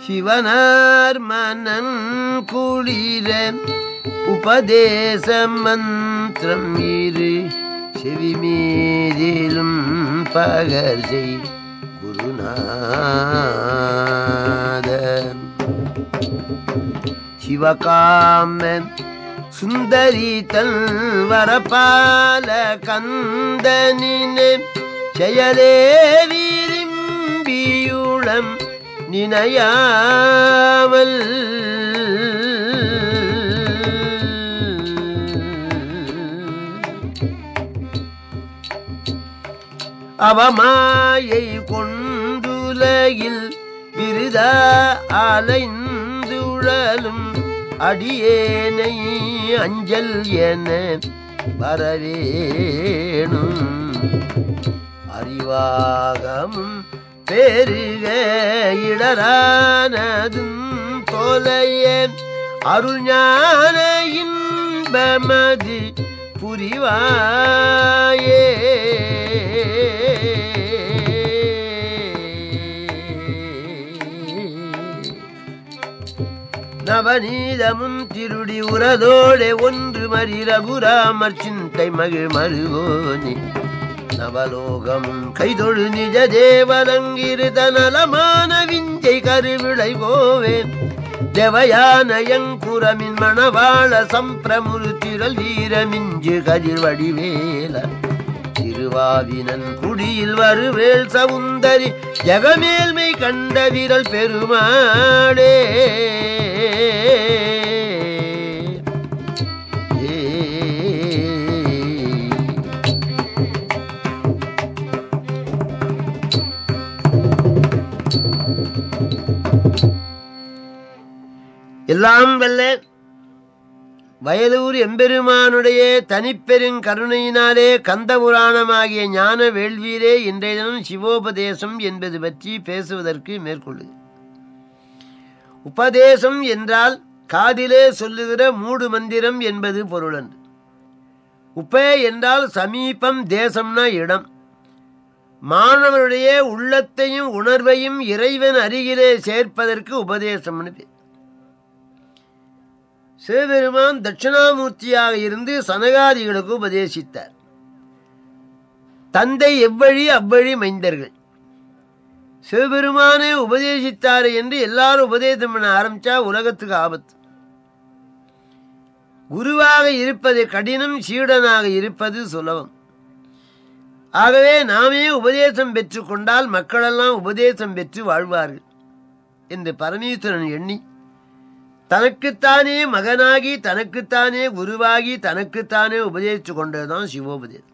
சிவனார் மனன் குளிர உபதேச மந்திரம் இரு செவிமீதிலும் பகர்சை குருநாத சிவகாமன் சுந்தரி தன் வரபால கந்தனினே செயலே விரும்பியுளம் நினையாமல் அவமாயை கொண்டுலகில் விருதா அலைந்துழலும் அடியேனை அஞ்சல் என வரவேணும் அறிவாகமும் பெருக இடரானதும் தொலைய அருள் ஞான இன்பமது புரிவாயே நவநீதமும் திருடி உரதோடே ஒன்று மறி ரகுராமர் சிந்தை மகிழ் மருகோனி நவலோகமும் கைதொழு நிஜ தேவலங்கிருத நலமான விஞ்சை கருவிளை கோவேன் தேவயானயங்குரமின் மணவாள சம்பிரமுரு திரள் வீரமிஞ்சு கதிர் வடிவேல திருவாவினன் குடியில் வருவேல் சவுந்தரி ஜெகமேல்மை கண்ட விரல் பெருமாளே எல்லாம் வல்ல வயலூர் எம்பெருமானுடைய தனிப்பெருங் கருணையினாலே கந்தபுராணமாகிய ஞான வேள்வியிலே இன்றைய தினம் சிவோபதேசம் என்பது பற்றி பேசுவதற்கு மேற்கொள்ளு. உபதேசம் என்றால் காதிலே சொல்லுகிற மூடு மந்திரம் என்பது பொருளன்று. உபே என்றால் சமீபம், தேசம்னா இடம். மாணவனுடைய உள்ளத்தையும் உணர்வையும் இறைவன் அருகிலே சேர்ப்பதற்கு உபதேசம்னு பேர். சிவபெருமான் தட்சிணாமூர்த்தியாக இருந்து சனகாதிகளுக்கு உபதேசித்தார். தந்தை எவ்வழி அவ்வழி மைந்தர்கள். சிவபெருமானே உபதேசித்தார் என்று எல்லாரும் உபதேசம் பண்ண ஆரம்பிச்சா உலகத்துக்கு ஆபத்து. குருவாக இருப்பது கடினம், சீடனாக இருப்பது சுலபம். ஆகவே நாமே உபதேசம் பெற்று கொண்டால் மக்களெல்லாம் உபதேசம் பெற்று வாழ்வார்கள் என்று பரமேஸ்வரன் எண்ணி தனக்குத்தானே மகனாகி தனக்குத்தானே குருவாகி தனக்குத்தானே உபதேசித்து கொண்டதுதான் சிவோபதேசம்.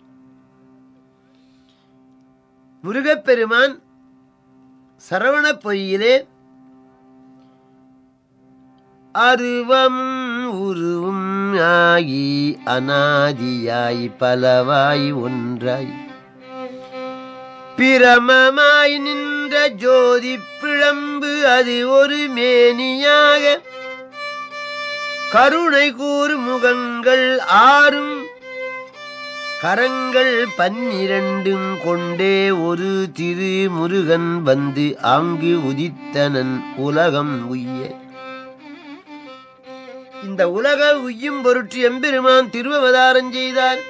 முருகப்பெருமான் சரவண பொய்யிலே அருவம் உருவும் ஆகி அநாதியாய் பலவாய் ஒன்றாய் பிரமமாய் நின்ற ஜோதி பிழம்பு அது ஒரு மேனியாக கருணை கூறு முகங்கள் ஆறும் கரங்கள் 12 கொண்டே ஒரு திரு முருகன் வந்து ஆங்கு உதித்தனன் உலகம் உய்ய. இந்த உலக உய்யும் பொருட்டு எம்பெருமான் திருவவதாரம் செய்தார்.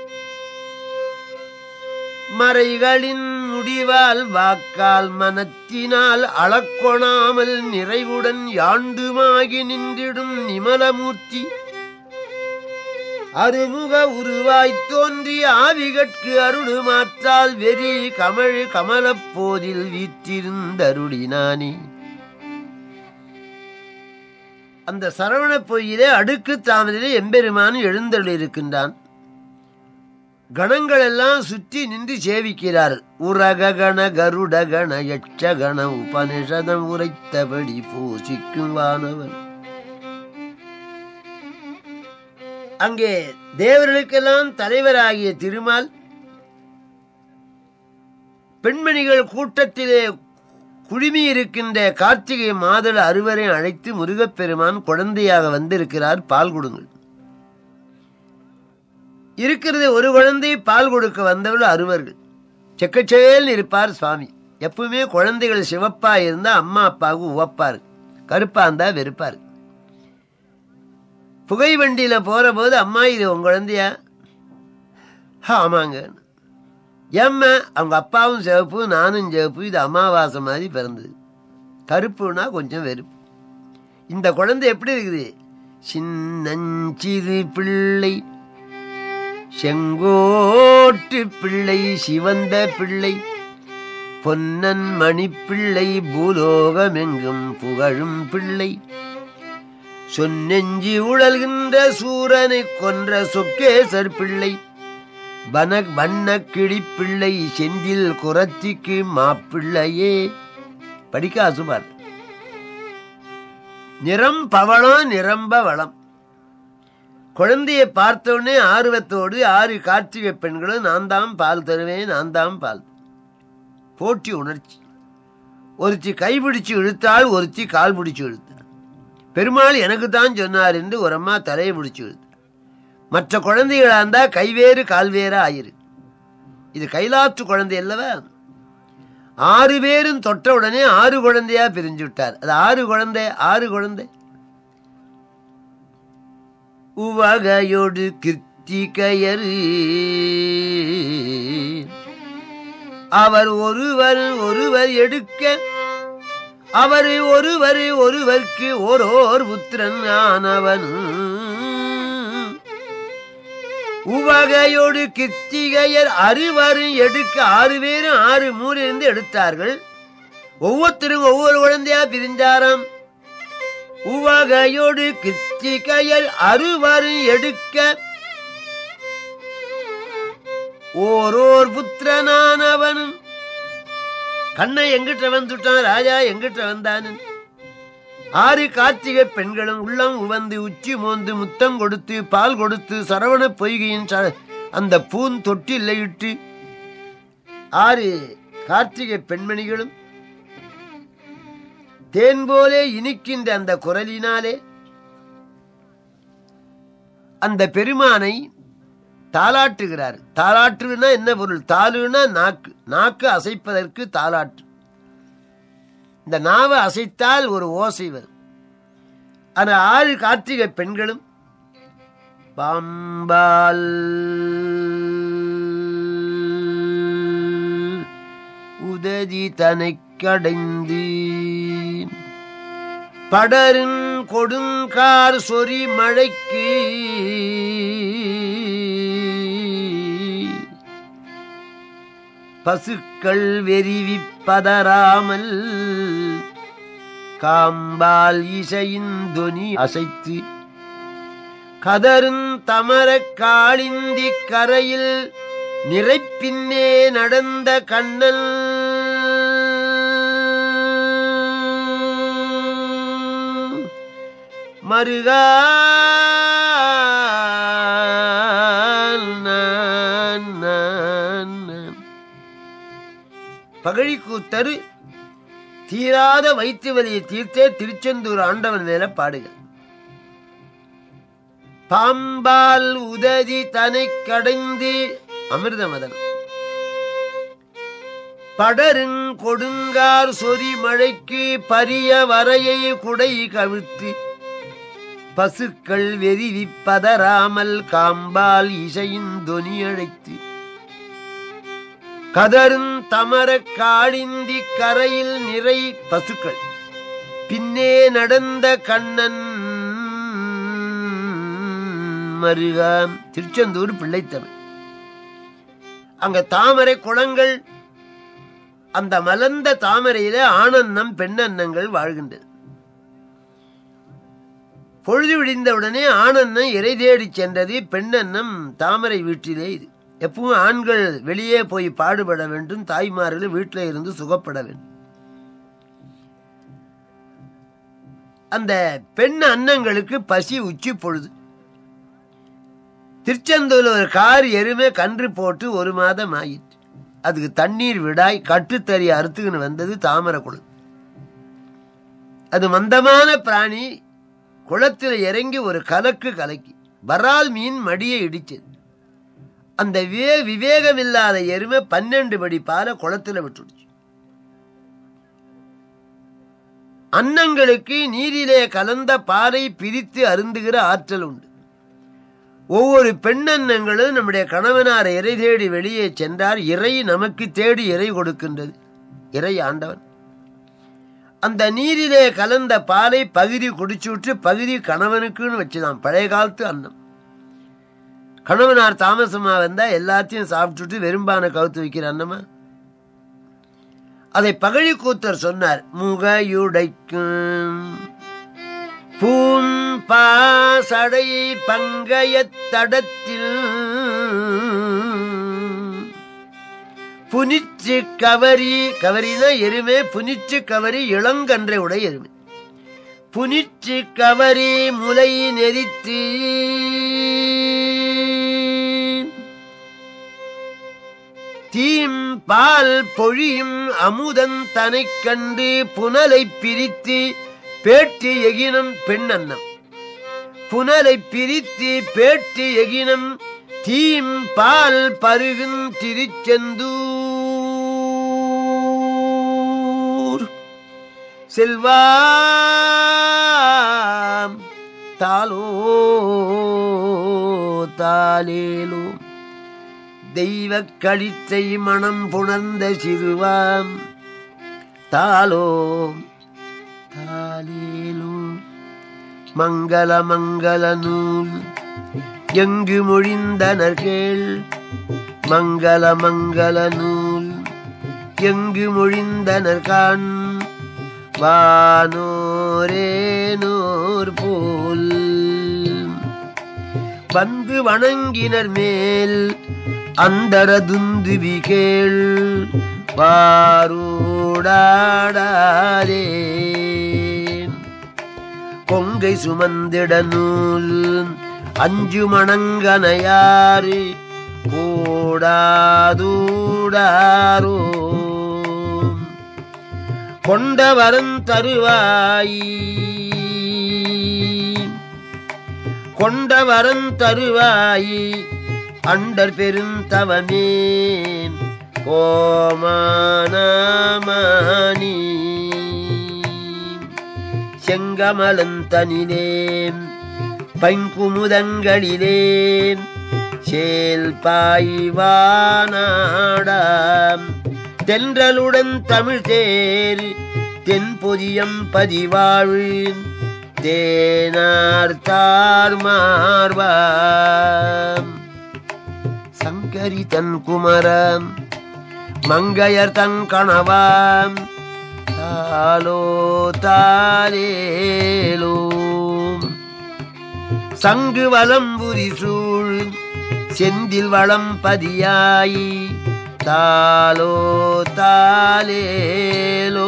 மறைகளின் முடிவால் வாக்கால் மனத்தினால் அளக்கொணாமல் நிறைவுடன் யாண்டுமாகி நின்றிடும் நிமலமூர்த்தி அருமுக உருவாய்த் தோன்றி ஆவிகட்கு அருளு மாற்றால் வெறி கமழ் கமலப்போதில் வீற்றிருந்தருளினானே. அந்த சரவண பொய்யிலே அடுக்கு தாமதிலே எம்பெருமான் எழுந்தருளிருக்கின்றான். கணங்கள் எல்லாம் சுற்றி நின்று சேவிக்கிறார்கள். உரகண கருடகண யட்சகண உபனிஷதம் உரைத்தபடி பூசிக்கும் வானவன். அங்கே தேவர்களுக்கெல்லாம் தலைவராகிய திருமால் பெண்மணிகள் கூட்டத்திலே குழுமி இருக்கின்ற கார்த்திகை மாதள அறுவரை அழைத்து முருகப்பெருமான் குழந்தையாக வந்திருக்கிறார், பால் கொடுங்கள். இருக்கிறது ஒரு குழந்தை, பால் கொடுக்க வந்தவர்கள் அறுவர்கள். செக்கச்சேல் இருப்பார் சுவாமி. எப்பவுமே குழந்தைகள் சிவப்பா இருந்தா அம்மா அப்பாவுக்கு உவப்பாரு. கருப்பா இருந்தா வெறுப்பா இருக்கு. புகை வண்டியில போற போது அம்மா இது உங்க குழந்தையா? ஆமாங்க. ஏம்மா? அவங்க அப்பாவும் சிவப்பு நானும் சிவப்பு, இது அமாவாசை மாதிரி பிறந்தது. கருப்புனா கொஞ்சம் வெறுப்பு. இந்த குழந்தை எப்படி இருக்குது? சின்னஞ்சிறு பிள்ளை, செங்கோட்டு பிள்ளை, சிவந்த பிள்ளை, பொன்னன் மணிப்பிள்ளை, பூலோகமெங்கும் புகழும் பிள்ளை, சொன்னெஞ்சி உழல்கின்ற சூரனை கொன்ற சொக்கேசர் பிள்ளை, வண்ண கிளிப்பிள்ளை, செந்தில் குரத்திக்கு மாப்பிள்ளையே. படிக்க அசுபார். நிறம் பவளம் நிரம்ப வளம். குழந்தையை பார்த்தோடனே ஆர்வத்தோடு 6 கார்த்திகை பெண்களும் நான் தான் பால் தருவேன், நான் தான் பால். போட்டி உணர்ச்சி. ஒருத்தி கைபிடிச்சு இழுத்தாள், ஒருத்தி கால் பிடிச்சு இழுத்தாள். பெருமாள் எனக்கு தான் சொன்னார் என்று ஒரு அம்மா தலையை பிடிச்சு இழுத்தாள். மற்ற குழந்தைகளா இருந்தா கைவேறு கால்வேற ஆயிரு. இது கைலாத்து குழந்தை அல்லவா? 6 பேரும் தொட்ட உடனே 6 குழந்தையா பிரிஞ்சு விட்டார். அது 6 குழந்தை. உவகையோடு கிருத்திகையரு அவர் ஒருவர் எடுக்க, அவர் ஒருவருக்கு ஓரோர் புத்திரன் ஆனவன். உவகையோடு கிருத்திகையர் 6 எடுக்க, 6 பேரும் 6 மூலிருந்து எடுத்தார்கள். ஒவ்வொருத்தரும் ஒவ்வொரு குழந்தையா பிரிஞ்சாராம். உவகையோடு கிருத்திகையர் 6 எடுக்க, ஓரோர் புத்திரனானவனும். கண்ணை எங்கிட்ட வந்துட்டான், ராஜா எங்கிட்ட வந்தானு. 6 கார்த்திகை பெண்களும் உள்ளம் உவந்து உச்சி மோந்து முத்தம் கொடுத்து பால் கொடுத்து சரவண பொய்கையின் அந்த பூன் தொட்டில் இட்டு 6 கார்த்திகை பெண்மணிகளும் தேன் போலே இனிக்கின்ற அந்த குரலினாலே அந்த பெருமானை தாலாட்டுகிறார். தாலாட்டுனா என்ன பொருள்? தாலுனா நாக்கு. நாக்கு அசைப்பதற்கு தாலாட்டு. இந்த நாவை அசைத்தால் ஒரு ஓசை வரும். அந்த 6 கார்த்திகை பெண்களும் பாம்பால் உததி தனை கடைந்து படரும் கொடுங்கார் சொறி மழைக்கு பசுக்கள் வெறிவிப்பதராமல் காம்பால் இசையின் தொனி அசைத்து கதரும் தமர காளிந்தி கரையில் நிறைப்பின்னே நடந்த கண்ணன் மருகா பகழிக்கூத்தரு தீராத வைத்து வலியை தீர்த்தே திருச்செந்தூர் ஆண்டவன் மேல பாடுக. பாம்பால் உததி தனை கடைந்து அமிர்தமதன் படருங் கொடுங்கார் சொறி மழைக்கு பரிய வரையை குடை கவிழ்த்து பசுக்கள் வெறிவிப்பதராமல் காம்பால் இசையின் தொனி அழைத்து கதரும் தமர காளிந்தி கரையில் நிறை பசுக்கள் பின்னே நடந்த கண்ணன் மருகாம். திருச்செந்தூர் பிள்ளைத்தமிழ். அங்க தாமரை குளங்கள், அந்த மலர்ந்த தாமரையில ஆனந்தம் பெண்ணன்னங்கள் வாழ்கின்றது. பொழுது விடிந்தவுடனே ஆனந்தம் இறை தேடி சென்றது. பெண்ணன்னம் தாமரை வீட்டிலே. இது எப்பவும் ஆண்கள் வெளியே போய் பாடுபட வேண்டும், தாய்மார்கள் வீட்டில் இருந்து சுகப்பட வேண்டும். அந்த பெண் அன்னங்களுக்கு பசி உச்சி பொழுது. திருச்செந்தூர் ஒரு கார் எருமை கன்று போட்டு 1 மாதம் ஆயிற்று. அதுக்கு தண்ணீர் விடாய் கட்டுத்தறி அறுத்துக்குன்னு வந்தது தாமரை குளம். அது மந்தமான பிராணி. குளத்தில் இறங்கி ஒரு கலக்கி வரால் மீன் மடியை இடிச்சது. அந்த விவேகம் இல்லாத எருமை 12 படி பால குளத்துல விட்டுடுச்சு. அன்னங்களுக்கு நீரிலே கலந்த பாலை பிரித்து அருந்துகிற ஆற்றல் உண்டு. ஒவ்வொரு பெண்ணன்னங்களும் நம்முடைய கணவனார் இறை தேடி வெளியே சென்றார். இறை நமக்கு தேடி இறை கொடுக்கின்றது. இறை ஆண்டவன் அந்த நீரிலே கலந்த பாலை பகுதி குடிச்சு விட்டு பகுதி கணவனுக்குன்னு வச்சுதான். பழைய காலத்து அன்னம். கணவனார் தாமசமா வந்தா எல்லாத்தையும் சாப்பிட்டுட்டு வெறும்பான கவுத்து வைக்கிற அன்னமா. அதை பகழி கூத்தர் சொன்னார். முகையுடைக்கும் பூம் பாசடை பங்கயத்தடத்தில் புனிச்சு கவரி, கவரினா எருமை, புனிச்சு கவரி இளங்கன்றை உடைய எருமை, புனிச்சு கவரி முலை நெறித்து தீம் பால் பொழியும் அமுதன் தனை கண்டு புனலை பிரித்து பேட்டு எகினம் பெண்ணன்னம், புனலை பிரித்து பேட்டு எகினம் தீம் பால் பருகும் திருச்செந்தூர் செல்வாம் தாலோ தாலேலோ தெய்வ களித்தை மனம் புணர்ந்த சிறுவாம் தாலோ தாலேலோ மங்கள மங்கள நூல் எங்கு மொழிந்தனர் கேள், மங்கள மங்கள நூல் எங்கு மொழிந்தனர் காண், வானோரேனோர் போல் வந்து வணங்கினர் மேல் அந்தரதுந்துவி கேள், வாரூடாடாரே கொங்கை சுமந்திட நூல் அஞ்சு மணங்கனையாறு கூடாதூடாரோ கொண்டவரன் தருவாய், கொண்டவரன் தருவாய் அண்டர் பெருந்தவமே கோமானமணி செங்கமலந்தனிலேன் பைங்குமுதங்களிலேன் சேல் பாய்வானாடாம் தென்றலுடன் தமிழ் தேர் தென்பொதியம் பதிவாழ் தேனார்த்தார் மார்பாம் சங்கரி தன் குமரம் மங்கையர் தன் கணவாம் தாலோ தாலேலோ சங்கு வலம்புரி சூழ் செந்தில் வளம் பதியாய் தாலோ தாலேலோ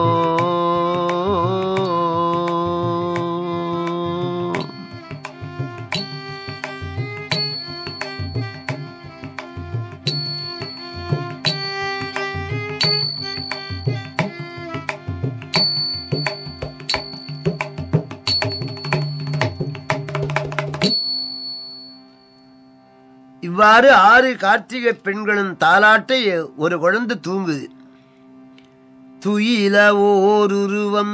இவ்வாறு 6 கார்த்திகை பெண்களும் தாலாட்டை ஒரு குழந்தை தூங்குது. துயில ஓருருவம்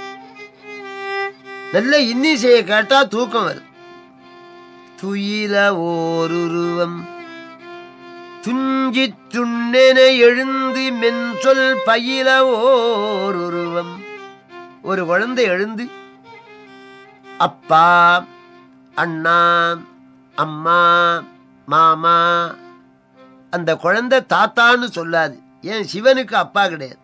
நல்ல இன்னிசையை கேட்டா தூக்கம் வருது. துயில ஓருருவம் துஞ்சி துண்ணென எழுந்து மென் சொல் பயில ஓருருவம். ஒரு குழந்தை எழுந்து அப்பா அண்ணா அம்மா மாமா, அந்த குழந்தை தாத்தான்னு சொல்லாது. ஏன்? சிவனுக்கு அப்பா கிடையாது.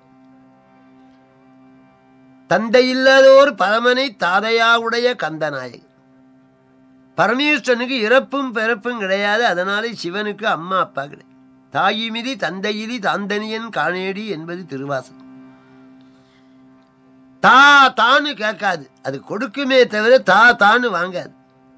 தந்தை இல்லாதோர் பரமனை தாதையாவுடைய கந்தநாயகன். பரமேஸ்வரனுக்கு இறப்பும் பிறப்பும் கிடையாது. அதனாலே சிவனுக்கு அம்மா அப்பா கிடையாது. தாயிமிதி தந்தையிலி தாந்தனியன் காணேடி என்பது திருவாசகம். தான்னு கேட்காது, அது கொடுக்குமே தவிர தான்னு வாங்காது.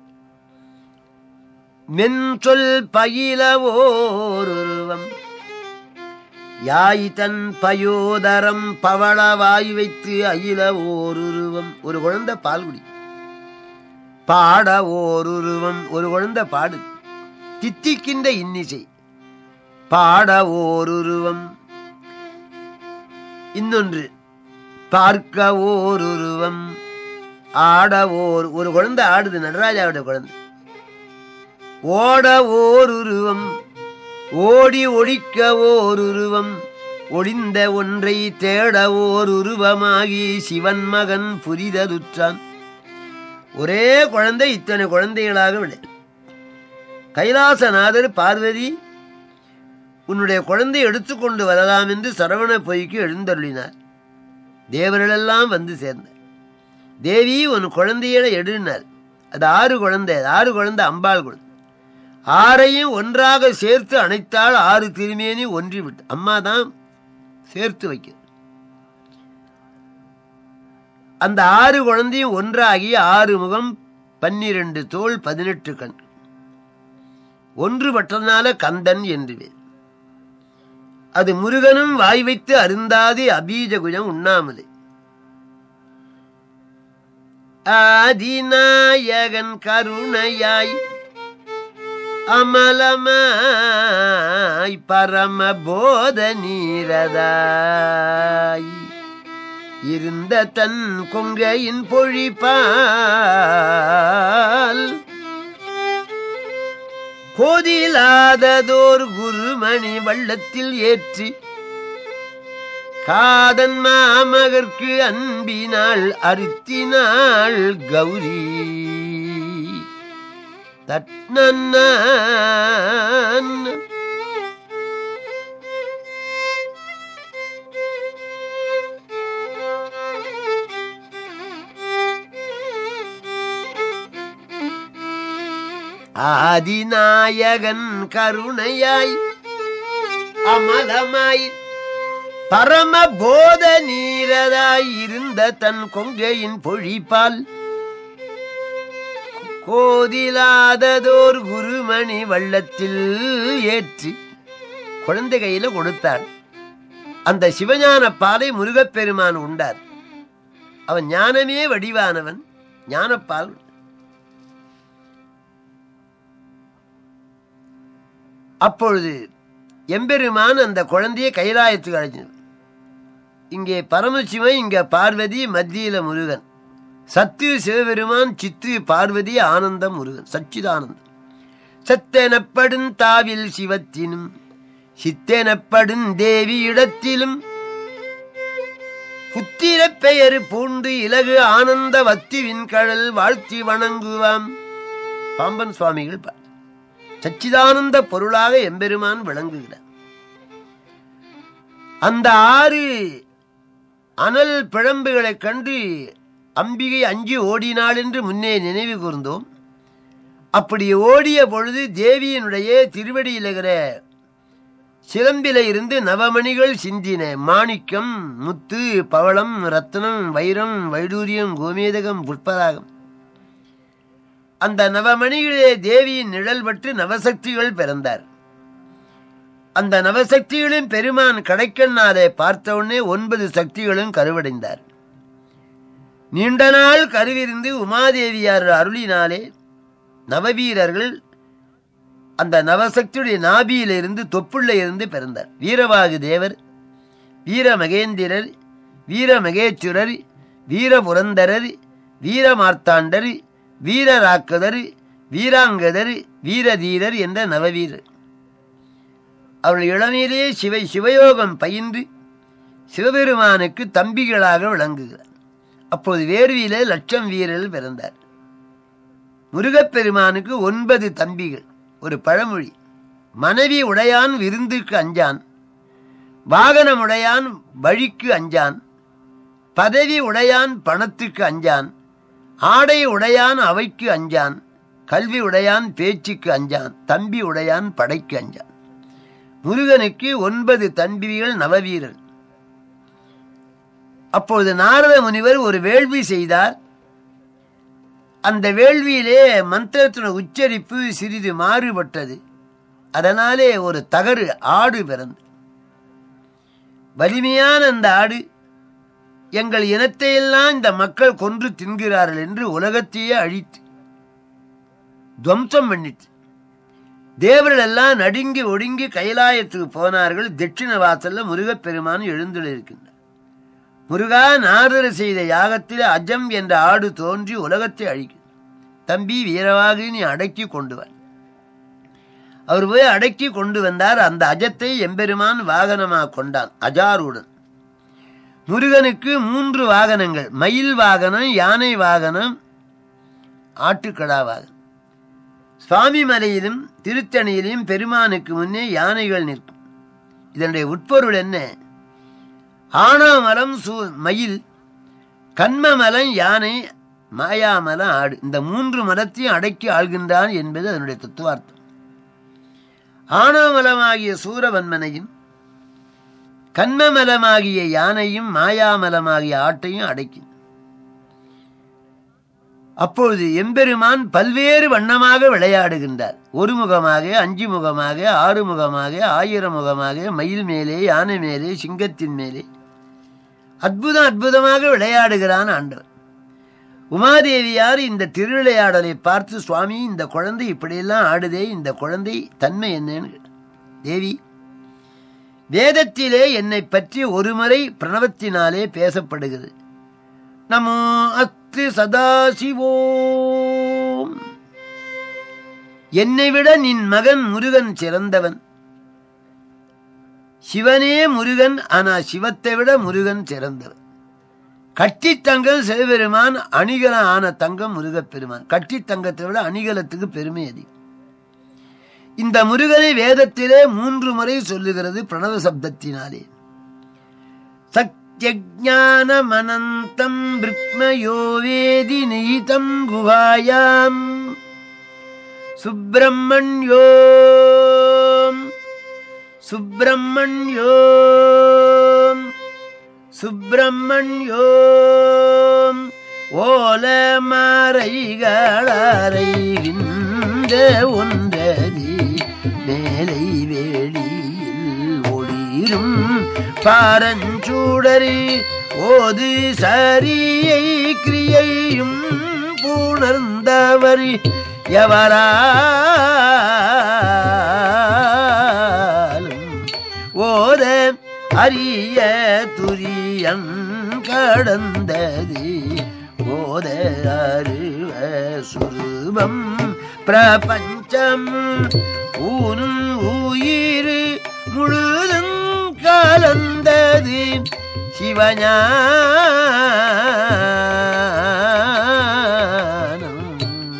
மென் சொல் பயில ஓருருவம் யாய் தன் பயோதரம் பவள வாய் வைத்து அயில ஓருருவம். ஒரு குழந்தை பால்குடி. பாட ஓருருவம். ஒரு குழந்தை பாடு தித்திக்கின்ற இன்னிசை. பாட ஓருருவம். இன்னொன்று பார்க்க ஓர் உருவம், ஆட ஒரு குழந்தை ஆடுது, நடராஜாவுடைய குழந்தை. ஓட ஓர் உருவம், ஓடி ஒழிக்க ஓர் உருவம், ஒளிந்த ஒன்றை தேட ஓர் உருவமாகி சிவன் மகன் புரிதருற்றான். ஒரே குழந்தை இத்தனை குழந்தைகளாக விட. கைலாசநாதர் பார்வதி உன்னுடைய குழந்தை எடுத்துக்கொண்டு வரலாம் என்று சரவண பொய்க்கு எழுந்தருளினார். தேவர்களெல்லாம் வந்து சேர்ந்தார். தேவி உன் குழந்தையிட எடுனார். அது 6 குழந்தை, 6 குழந்தை அம்பாள் குழந்தை. 6ஐயும் ஒன்றாக சேர்த்து அணைத்தால் 6 திருமேனி ஒன்றிவிட்டு. அம்மா தான் சேர்த்து வைக்க. அந்த 6 குழந்தையும் ஒன்றாகி 6 முகம், 12 தோள், 18 கண். ஒன்றுபட்டதனால கந்தன் என்று பேர். அது முருகனும் வாய் வைத்து அருந்தாதி அபீஜகுஜம் உண்ணாமலே. ஆதிநாயகன் கருணையாய் அமலமாய் பரமபோத நீரதாய் இருந்த தன் கொங்கையின் பொழிப்பால் கோதிலாததோர் குருமணி வள்ளத்தில் ஏற்றி காதன் மாமகற்கு அன்பினாள் அறுத்தினாள் கௌரி தட்னன். ஆதிநாயகன் கருணையாய் அமலமாய் பரமபோத நீரதாய் இருந்த தன் கொங்கையின் பொழிப்பால் கோதிலாததோர் குருமணி வள்ளத்தில் ஏற்றி குழந்தை கையில கொடுத்தாள். அந்த சிவஞான பாலை முருகப்பெருமான் உண்டார். அவன் ஞானமே வடிவானவன், ஞானப்பால். அப்பொழுது எம்பெருமான் அந்த குழந்தையை கைலாயத்துக்கு அழைச்சான். இங்கே பரமசிவன், இங்க பார்வதி, மத்தியில முருகன். சத்து சிவபெருமான், சித்து பார்வதி, ஆனந்தம் முருகன், சச்சிதானந்தம். சத்தெனப்படும் தாவில் சிவத்தினும் சித்தெனப்படும் தேவி இடத்திலும் புத்திர பெயர் பூண்டு இலகு ஆனந்த வத்திவின் கடல் வாழ்த்தி வணங்குவாம். பாம்பன் சுவாமிகள் சச்சிதானந்த பொருளாக எம்பெருமான் விளங்குகிறார். அந்த 6 அனல் பிழம்புகளைக் கண்டு அம்பிகை அஞ்சி ஓடினாள் என்று முன்னே நினைவு கூர்ந்தோம். அப்படி ஓடிய பொழுது தேவியினுடைய திருவடியிலுகிற சிலம்பில இருந்து நவமணிகள் சிந்தின. மாணிக்கம், முத்து, பவளம், ரத்னம், வைரம், வைடூரியம், கோமேதகம், புஷ்பராகம். அந்த நவமணிகளே தேவியின் நிழல் பற்று நவசக்திகள் பிறந்தார். அந்த நவசக்திகளின் பெருமான் கடைக்கண்ணாலே பார்த்தவுடனே 9 சக்திகளும் கருவடைந்தார். நீண்ட நாள் கருவிருந்து உமாதேவியார் அருளினாலே நவவீரர்கள் அந்த நவசக்தியுடைய நாபியிலிருந்து தொப்புள்ள இருந்து பிறந்தார். வீரவாகு தேவர், வீரமகேந்திரர், வீரமகேச்சுரர், வீரபுரந்தரர், வீரமார்த்தாண்டர், வீரராக்கதர், வீராங்கதர், வீரதீரர் என்ற நவவீரர். அவர்கள் இளமையிலே சிவயோகம் பயின்று சிவபெருமானுக்கு தம்பிகளாக விளங்குகிறார். அப்போது வேர்வியிலே 1,00,000 வீரர்கள் பிறந்தார். முருகப்பெருமானுக்கு 9 தம்பிகள். ஒரு பழமொழி, மனைவி உடையான் விருந்துக்கு அஞ்சான், வாகனம் உடையான் வழிக்கு அஞ்சான், பதவி உடையான் பணத்துக்கு அஞ்சான், ஆடை உடையான் அவைக்கு அஞ்சான், கல்வி உடையான் பேச்சுக்கு அஞ்சான், தம்பி உடையான் படைக்கு அஞ்சான். முருகனுக்கு 9 தம்பிகள் நவவீரர். அப்பொழுது நாரத முனிவர் ஒரு வேள்வி செய்தார். அந்த வேள்வியிலே மந்திரத்தின் உச்சரிப்பு சிறிது மாறுபட்டது. அதனாலே ஒரு தகரு ஆடு பிறந்து, வலிமையான அந்த ஆடு எங்கள் இனத்தையெல்லாம் இந்த மக்கள் கொன்று தின்கிறார்கள் என்று உலகத்தையே அழித்து துவம்சம் பண்ணிட்டு தேவர்கள் எல்லாம் நடுங்கி ஒடுங்கி கைலாயத்துக்கு போனார்கள். தட்சிண வாசல்ல முருகப்பெருமான் எழுந்துள்ளிருக்கின்றார். முருகா, நாரதர் செய்த யாகத்தில் அஜம் என்ற ஆடு தோன்றி உலகத்தை அழிக்கும். தம்பி வீரவாக நீ அடக்கி கொண்டு வா. அவர் போய் அடக்கி கொண்டு வந்தார். அந்த அஜத்தை எம்பெருமான் வாகனமாக கொண்டான் அஜாருடன். முருகனுக்கு 3 வாகனங்கள்: மயில் வாகனம், யானை வாகனம், ஆட்டுக்கடா வாகனம். சுவாமி மலையிலும் திருத்தணியிலும் பெருமானுக்கு முன்னே யானைகள் நிற்கும். இதனுடைய உட்பொருள் என்ன? ஆணவமலம் மயில், கண்மமலம் யானை, மாயாமலம் ஆடு. இந்த 3 மலத்தையும் அடக்கி ஆள்கின்றான் என்பது அதனுடைய தத்துவார்த்தம். ஆணவமலமாகிய சூரவன்மனையும், கண்மமலமாகிய யானையும், மாயாமலமாகிய ஆட்டையும் அடக்கி. அப்பொழுது எம்பெருமான் பல்வேறு வண்ணமாக விளையாடுகின்றார். 1 முகமாக, 5 முகமாக, 6 முகமாக, 1000 முகமாக, மயில் மேலே, யானை மேலே, சிங்கத்தின் மேலே அற்புதமாக விளையாடுகிறான் ஆண்டவர். உமாதேவியார் இந்த திருவிளையாடலை பார்த்து, சுவாமி, இந்த குழந்தை இப்படியெல்லாம் ஆடுதே, இந்த குழந்தை தன்மை என்னன்னு. தேவி, வேதத்திலே என்னை பற்றி ஒருமுறை பிரணவத்தினாலே பேசப்படுகிறது. நமோ அஸ்து சதாசிவோம். என்னை விட நின் மகன் முருகன் சிறந்தவன். சிவனே முருகன், ஆனா சிவத்தை விட முருகன் சிறந்தவன். கட்டி தங்கம் சிவபெருமான், அணிகலம் ஆன தங்கம் முருகப்பெருமான். கட்டி தங்கத்தை விட அணிகலத்துக்கு பெருமை அதிகம். இந்த முருகனை வேதத்திலே 3 முறை சொல்லுகிறது பிரணவ சப்தத்தினாலே. சத்யஞானமனந்தம் பிருக்மயோ வேதி நிஹிதம் குஹாயாம் சுப்ரமண்யோம் சுப்ரமண்யோம் சுப்ரமண்யோம் ஓலமறைகளறைகின்ற ஒன்றதி மேலை வேளியில் ஒளிரும் பாரஞ்சூடரி ஓது சரியை கிரியையும் பூணர்ந்தவர் எவராலும் ஓத அரிய துரியம் கடந்தது ஓத அருவ சுரூபம் பிரபஞ்சம் ஊனும் உயிர் முழுதும் கலந்தது சிவஞானம்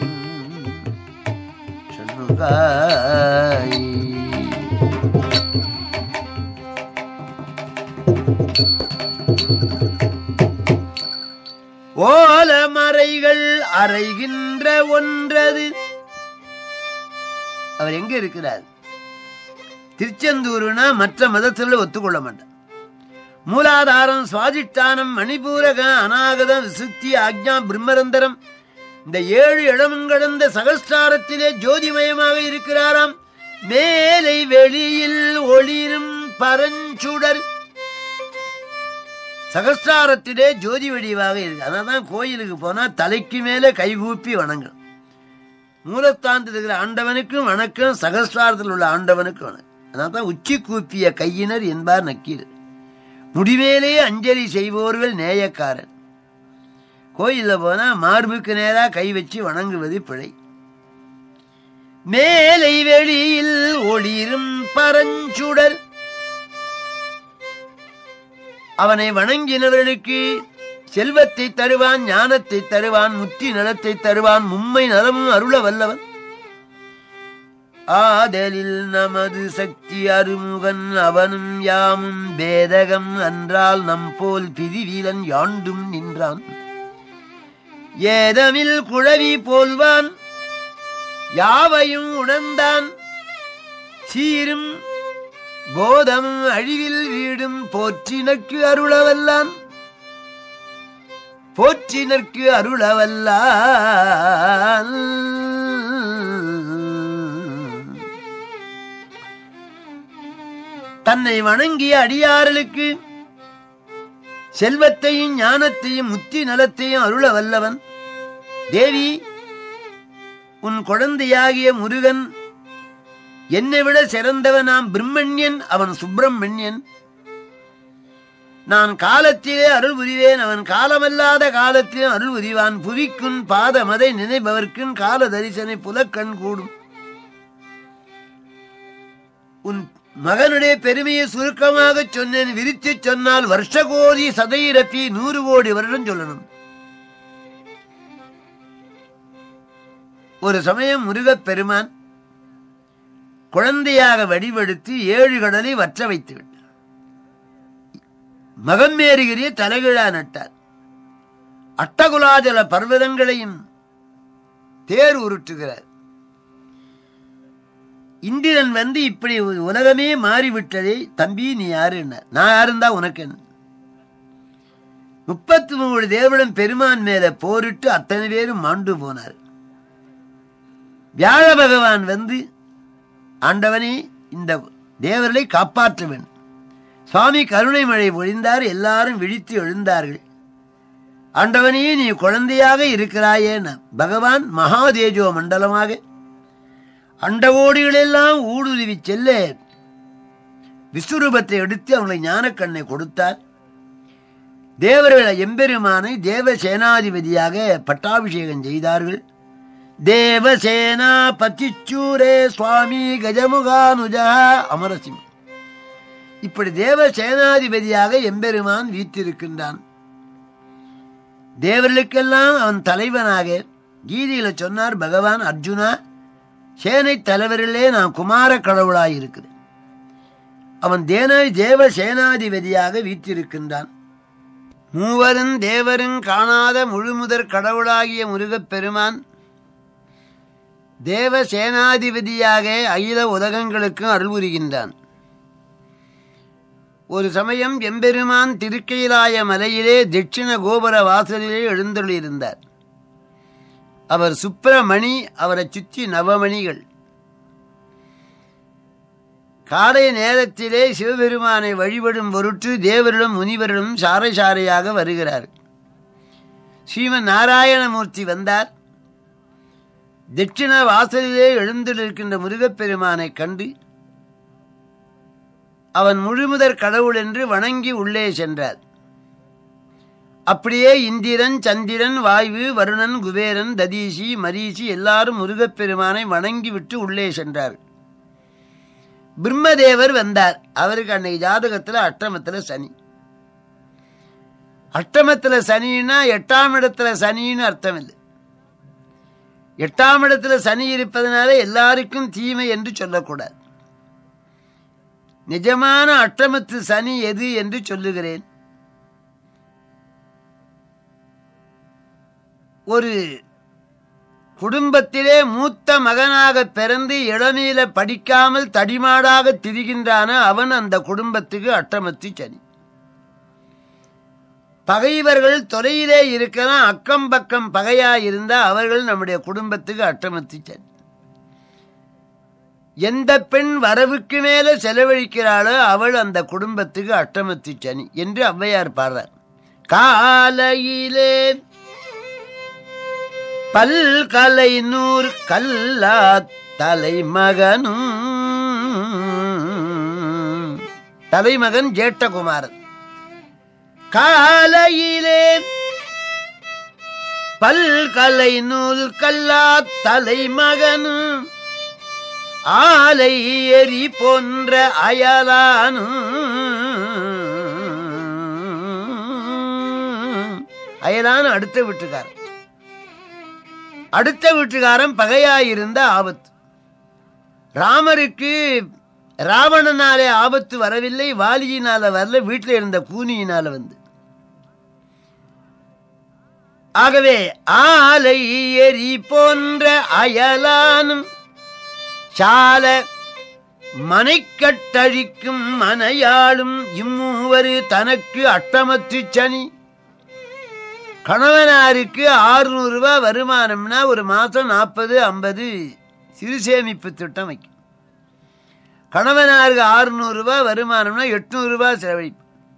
சொல்லுகாய். ஓலமறைகள் அறைகின்ற ஒன்றது. அவர் எங்க இருக்கிறார்? திருச்செந்தூர்னா மற்ற மதத்தில் ஒத்துக்கொள்ள மாட்டார். மூலாதாரம், சுவாதிஷ்டானம், மணிபூரகம், அநாகதம், விசுத்தி, ஆக்ஞா, பிரம்மரந்தரம், இந்த 7 இடமும் கடந்த சகஸ்டாரத்திலே ஜோதிமயமாக இருக்கிறாராம். மேலை வெளியில் ஒளிரும் பரஞ்சுடர். சகஸ்டாரத்திலே ஜோதி வடிவாக இருக்கு. அதனால்தான் கோயிலுக்கு போனா தலைக்கு மேல கைகூப்பி வணங்கும். மூலஸ்தானத்தில் இருக்கிற ஆண்டவனுக்கும் வணக்கம், சகஸ்டாரத்தில் உள்ள ஆண்டவனுக்கும் வணக்கம். அதனால்தான் உச்சி கூப்பிய கையினர் என்பார் நக்கீர். முடிவேலே அஞ்சலி செய்வோர்கள் நேயக்காரன். கோயில்ல போனா மார்புக்கு நேரா கை வச்சு வணங்குவது பிழை. மேலை வெளியில் ஒளிரும் பரஞ்சுடர். அவனை வணங்கினவர்களுக்கு செல்வத்தை தருவான், ஞானத்தை தருவான், முத்தி நலத்தை தருவான், மும்மை நலமும் அருள வல்லவன். ஆதலில் நமது சக்தி அருமுகன் அவனும் யாமும் பேதகம் அன்றால் நம் போல் பிரிவீலன் யாண்டும் நின்றான். ஏதமில் குழவி போல்வான் யாவையும் உணர்ந்தான். சீரும் போதமும் அழிவில் வீடும் போற்றினர்க்கு அருளவல்லான். போற்றினர்க்கு அருளவல்லான். தன்னை வணங்கிய அடியார்களுக்கு செல்வத்தையும் ஞானத்தையும் முத்தி நலத்தையும் அருள வல்லவன். தேவி, உன் குழந்தையாகிய முருகன் என்னை விட சிறந்தவனாம் பிரம்மண்யன். அவன் சுப்பிரமணியன். நான் காலத்திலே அருள் புரிவேன், அவன் காலமல்லாத காலத்திலே அருள் புரிவான். புவிக்குன் பாதமதை நினைப்பவர்க்குன் கால தரிசனை புலக்கண் கூடும். உன் மகனுடைய பெருமையை சுருக்கமாக சொன்னேன். விரித்து சொன்னால் வருஷ கோடி சதையிரப்பி 100 கோடி வருடம் சொல்லணும். ஒரு சமயம் முருகப் பெருமான் குழந்தையாக வடிவெடுத்து 7 கடலை வற்ற வைத்து விட்டார். மகமேறுகிறிய தலைகிழா நட்டார். அட்டகுலாஜல பர்வதங்களையும் தேர் உருட்டுகிறார். இந்திரன் வந்து இப்படி உலகமே மாறிவிட்டதே தம்பி, நீ யாரு? நான் யாருந்தா உனக்கு என்ன? 33 தேவனும் பெருமான் மேல போரிட்டு அத்தனை பேரும் மாண்டு போனார். வியாழ பகவான் வந்து, ஆண்டவனே இந்த தேவர்களை காப்பாற்ற வேண்டும். சுவாமி கருணை மழை பொழிந்தார். எல்லாரும் விழித்து எழுந்தார்கள். ஆண்டவனே நீ குழந்தையாக இருக்கிறாயேன பகவான் மகாதேஜோ மண்டலமாக அண்டகோடிகளெல்லாம் ஊடுருவி செல்ல விஸ்வரூபத்தை எடுத்து அவங்களை ஞானக்கண்ணை கொடுத்தார். தேவர்களை எம்பெருமானை தேவசேனாதிபதியாக பட்டாபிஷேகம் செய்தார்கள். தேவசேனா பத்திச்சூரே சுவாமி கஜமுகானுஜா அமரசிம். இப்படி தேவசேனாதிபதியாக எம்பெருமான் வீற்றிருக்கின்றான். தேவர்களுக்கெல்லாம் அவன் தலைவனாக கீதையில சொன்னார் பகவான், அர்ஜுனா சேனை தலைவரிலே நான் குமார கடவுளாயிருக்கிறேன். அவன் தேவ சேனாதிபதியாக வீற்றிருக்கின்றான். மூவரும் தேவரும் காணாத முழுமுதற் கடவுளாகிய முருகப் பெருமான் தேவ சேனாதிபதியாக அகில உலகங்களுக்கும் அருள் புரிகின்றான். ஒரு சமயம் எம்பெருமான் திருக்கையிலாய மலையிலே தட்சிண கோபுர வாசலிலே எழுந்தருளியிருந்தார். அவர் சுப்பிரமணி, அவரை சுற்றி நவமணிகள். காலை நேரத்திலே சிவபெருமானை வழிபடும் பொருட்டு தேவரிடம் முனிவரிடம் சாரை சாரையாக வருகிறார். ஸ்ரீமன் நாராயணமூர்த்தி வந்தார். தட்சிண வாசலிலே எழுந்திருக்கின்ற முருகப்பெருமானை கண்டு அவன் முழுமுதற் கடவுள் என்று வணங்கி உள்ளே சென்றார். அப்படியே இந்திரன், சந்திரன், வாயு, வருணன், குபேரன், ததீசி, மரீசி எல்லாரும் முருகப்பெருமானை வணங்கி விட்டு உள்ளே சென்றார். பிரம்மதேவர் வந்தார். அவருக்கு அன்னைக்கு ஜாதகத்தில் அஷ்டமத்தில் சனி. அஷ்டமத்தில் சனின்னா 8ஆம் இடத்துல சனின்னு அர்த்தம் இல்லை. 8ஆம் இடத்துல சனி இருப்பதனால எல்லாருக்கும் தீமை என்று சொல்லக்கூடாது. நிஜமான அஷ்டமத்து சனி எது என்று சொல்லுகிறேன். ஒரு குடும்பத்திலே மூத்த மகனாக பிறந்து இளமையில படிக்காமல் தடிமாடாக திரிகின்றான அவன் அந்த குடும்பத்துக்கு அஷ்டமத்து சனி. பகைவர்கள் தொலையிலே இருக்கலாம், அக்கம் பக்கம் பகையாயிருந்தா அவர்கள் நம்முடைய குடும்பத்துக்கு அஷ்டமத்து சனி. எந்த பெண் வரவுக்கு மேல செலவழிக்கிறாளோ அவள் அந்த குடும்பத்துக்கு அஷ்டமத்து சனி என்று ஔவையார் பாடுறார். காலையிலே பல்கலை 100 கல்லா தலைமகனும். தலைமகன் ஜேஷ்டகுமாரன். காலையிலே பல்கலை 100 கல்லா தலைமகனும் ஆலை எரி போன்ற அயலானும். அயலான் அடுத்த வீட்டுக்காரன். அடுத்த வீட்டுக்காரன் பகையாயிருந்த ஆபத்து. ராமருக்கு ராவணனாலே ஆபத்து வரவில்லை, வாலியினால வரல, வீட்டில் இருந்த கூனியினால வந்து. ஆகவே ஆலை எரி போன்ற அயலானும் சால மனைக்கட்டழிக்கும் மனையாளும் இம்மூவரு தனக்கு அஷ்டமத்து சனி. கணவனாருக்கு 600 ரூபாய் வருமானம்னா ஒரு மாசம் 40-50 சிறு சேமிப்பு திட்டம் வைக்கும். கணவனாருக்கு 600 ரூபாய் வருமானம்னா 800 ரூபாய் செலவழிப்பு.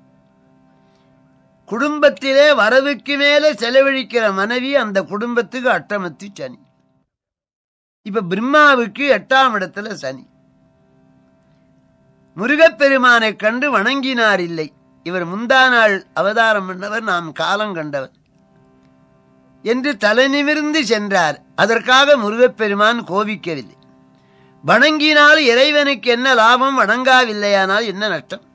குடும்பத்திலே வரவுக்கு மேல செலவழிக்கிற மனைவி அந்த குடும்பத்துக்கு அஷ்டமத்து சனி. இப்ப பிரம்மாவுக்கு 8ஆம் இடத்துல சனி. முருகப்பெருமானை கண்டு வணங்கினார் இல்லை. இவர் முந்தா நாள் அவதாரம் பண்ணவர், நாம் காலம் கண்டவர் என்று தலை நிமிர்ந்து சென்றார். அதற்காக முருகப்பெருமான் கோபிக்கவில்லை. வணங்கினால் இறைவனுக்கு என்ன லாபம், வணங்காவில்லையானால் என்ன நஷ்டம்?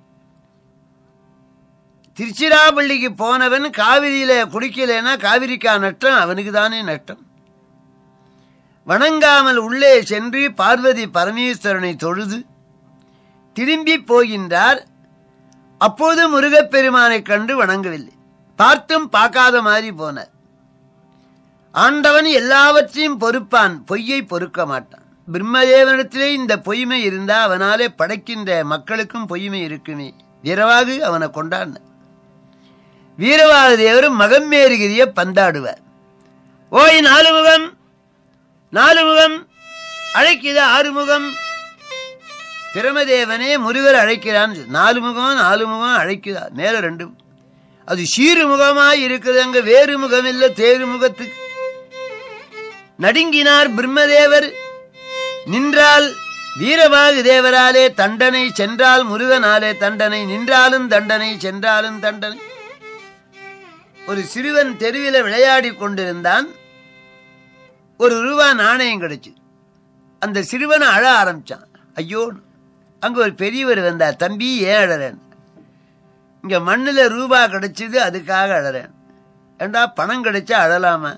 திருச்சிராப்பள்ளிக்கு போனவன் காவிரியில குடிக்கலைன்னா காவிரிக்கா நஷ்டம்? அவனுக்கு தானே நஷ்டம். வணங்காமல் உள்ளே சென்று பார்வதி பரமேஸ்வரனை தொழுது திரும்பி போகின்றார். அப்போது முருகப்பெருமானை கண்டு வணங்கவில்லை. பார்த்தும் பார்க்காத மாதிரி போனார். ஆண்டவன் எல்லாவற்றையும் பொறுப்பான், பொய்யை பொறுக்க மாட்டான். பிரம்மதேவனிடத்திலே இந்த பொய்மை இருந்தா அவனாலே படைக்கின்ற மக்களுக்கும் பொய்மை இருக்குமே. வீரவாகு அவனை கொண்டாடின. வீரவாகு தேவர் மகம்மேறுகிறிய பந்தாடுவார். ஓய் நாலுமுகம், நாலுமுகம் அழைக்குதா ஆறுமுகம்? பிரமதேவனே முருகர் அழைக்கிறான். நாலுமுகம் நாலுமுகம் அழைக்குதா, மேல ரெண்டு. அது சீரு முகமாய் இருக்குது, அங்க வேறு முகம் இல்ல, தேறு முகத்துக்கு. நடுங்கினார் பிரம்மதேவர். நின்றால் வீரவாகு தேவராலே தண்டனை, சென்றால் முருகனாலே தண்டனை. நின்றாலும் தண்டனை, சென்றாலும் தண்டனை. ஒரு சிறுவன் தெருவில விளையாடி கொண்டிருந்தான். ஒரு ரூபாய் நாணயம் கிடைச்சு. அந்த சிறுவனை அழ ஆரம்பிச்சான். ஐயோ, அங்க ஒரு பெரியவர் வந்தார். தம்பி ஏன் அழறேன்? இங்க மண்ணுல ரூபாய் கிடைச்சது, அதுக்காக அழறேன். ஏண்டா பணம் கிடைச்சா அழலாமா?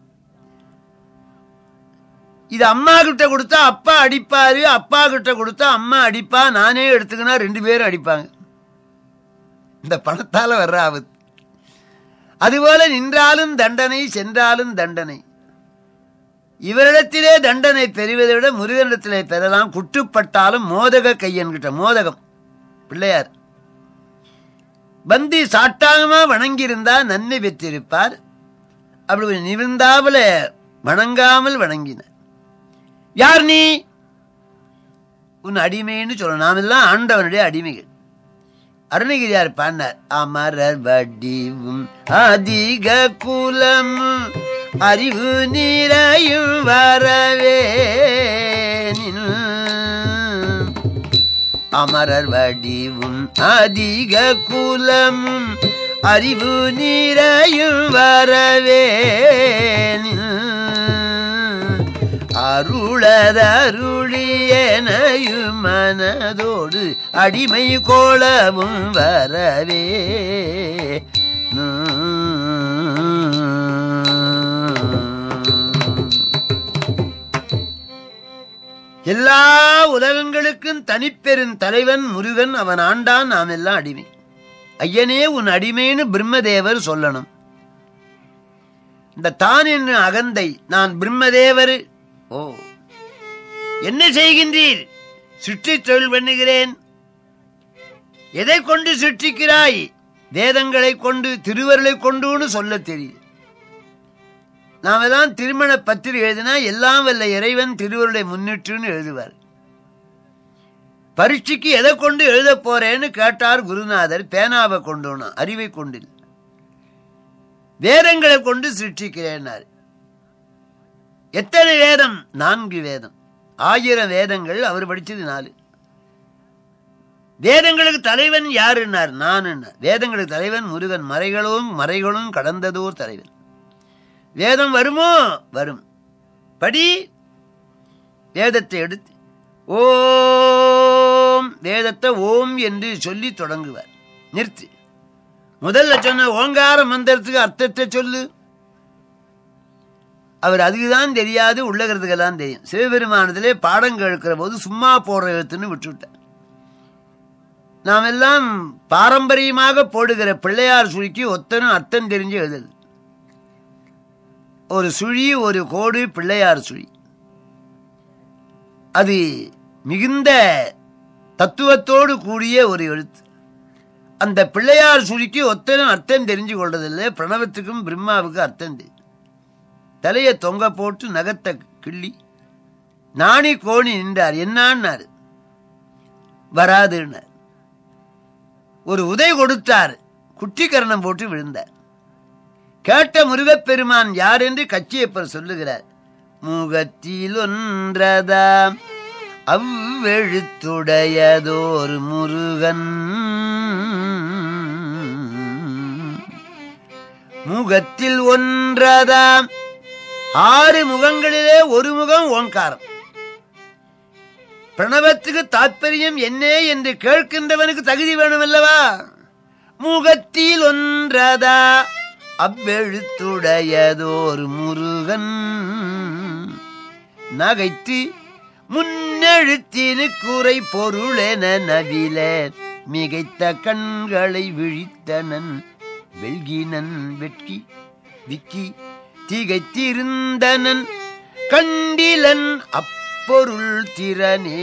இது அம்மா கிட்ட கொடுத்தா அப்பா அடிப்பாரு, அப்பா கிட்ட கொடுத்தா அம்மா அடிப்பா, நானே எடுத்துக்கினா 2 பேரும் அடிப்பாங்க. இந்த பணத்தால வர்ற ஆபத்து. அதுபோல நின்றாலும் தண்டனை, சென்றாலும் தண்டனை. இவரிடத்திலே தண்டனை பெறுவதை விட முருகனிடத்திலே பெறலாம். குட்டுப்பட்டாலும் மோதக கையன்கிட்ட, மோதகம் பிள்ளையார் பந்தி சாட்டாகமா வணங்கியிருந்தா நன்மை பெற்றிருப்பார். அப்படி நிமிர்ந்தாவல வணங்காமல் வணங்கினார். யார் நீ? உன் அடிமைன்னு சொல்ல. நாம் எல்லாம் ஆண்டவனுடைய அடிமைகள். அருணகிரியார் பாடினார். அமரர் வடிவும் அதிக குலம் அறிவு நீரையும் வரவே. அமரர் வடிவும் அதிக குலம் அறிவு நீரையும் வரவே. அருளதருளியனையும் மனதோடு அடிமை கோலவும் வரவே. எல்லா உலகங்களுக்கும் தனிப்பெரும் தலைவன் முருகன். அவன் ஆண்டான், நாம் எல்லாம் அடிமை. ஐயனே உன் அடிமைன்னு பிரம்மதேவர் சொல்லணும். இந்த தான் என்ன அகந்தை, நான் பிரம்மதேவர். ஓ, என்ன செய்கின்றீர்? சுற்றி தொழில் பண்ணுகிறேன். எதை கொண்டு சுற்றிக்கிறாய்? வேதங்களை கொண்டு, திருவருளை கொண்டுன்னு சொல்ல தெரியுது. நாம தான் திருமண பத்திரிகை எழுதினா எல்லாம் வல்ல இறைவன் திருவருளை முன்னிட்டுன்னு எழுதுவார். பரீட்சைக்கு எதை கொண்டு எழுத போறேன்னு கேட்டார் குருநாதர். பேனாவை கொண்டுனா, அறிவை கொண்டு. வேதங்களை கொண்டு சிருஷ்டிக்கிறேன்னார். எத்தனை வேதம்? 4 வேதம். 1000 வேதங்கள். அவர் படிச்சது 4. வேதங்களுக்கு தலைவன் யாருன்னார்? நான். வேதங்களுக்கு தலைவன் முருகன். மறைகளும் கடந்ததோர் தலைவன். வேதம் வருமோ? வரும். படி. வேதத்தை எடுத்து ஓம், வேதத்தை ஓம் என்று சொல்லி தொடங்குவார். நிறுத்து. முதல்ல சொன்ன ஓங்கார மந்திரத்துக்கு அர்த்தத்தை சொல்லு. அவர் அதுக்குதான் தெரியாது, உள்ளகிறதுக்கெல்லாம் தெரியும். சிவபெருமானத்திலே பாடம் கேட்கிற போது சும்மா போடுற எழுத்துன்னு விட்டுவிட்டார். நாம் எல்லாம் பாரம்பரியமாக போடுகிற பிள்ளையார் சுழிக்கு ஒத்தனும் அர்த்தம் தெரிஞ்சு எழுதுது. ஒரு சுழி, ஒரு கோடு, பிள்ளையார் சுழி. அது மிகுந்த தத்துவத்தோடு கூடிய ஒரு எழுத்து. அந்த பிள்ளையார் சுழிக்கு ஒத்தனும் அர்த்தம் தெரிஞ்சு கொள்றதில்லை. பிரணவத்துக்கும் பிரம்மாவுக்கு அர்த்தம் தெரியும். தலையை தொங்க போட்டு நகத்தை கிள்ளி நாணி கோணி நின்றார். என்னான்னாரு? வராதுன்னார். ஒரு உதை கொடுத்தார். குட்டிக்கரணம் போட்டு விழுந்தார். கேட்ட முருகப்பெருமான் யார் என்று கச்சியப்பர் சொல்லுகிறார். முகத்தில் ஒன்றதாம் அவ்வெழுத்துடையதோர் முருகன் முகத்தில் ஒன்றதாம். 6 முகங்களிலே ஒரு முகம் ஓங்காரம். பிரணவத்துக்கு தாற்பயம் என்ன என்று கேட்கின்றவனுக்கு தகுதி வேணும் அல்லவா? முகத்தில் ஒன்றதா அவ்வெழுத்துடையதோர் முருகன் நகைத்து முன்னெழுத்தினு குறை பொருளென நவில மிகைத்த கண்களை விழித்தனன் வெல்கினன் வெட்கி விக்கி திகைத்திருந்தனன் கண்டிலன் அப்பொருள் திறனே.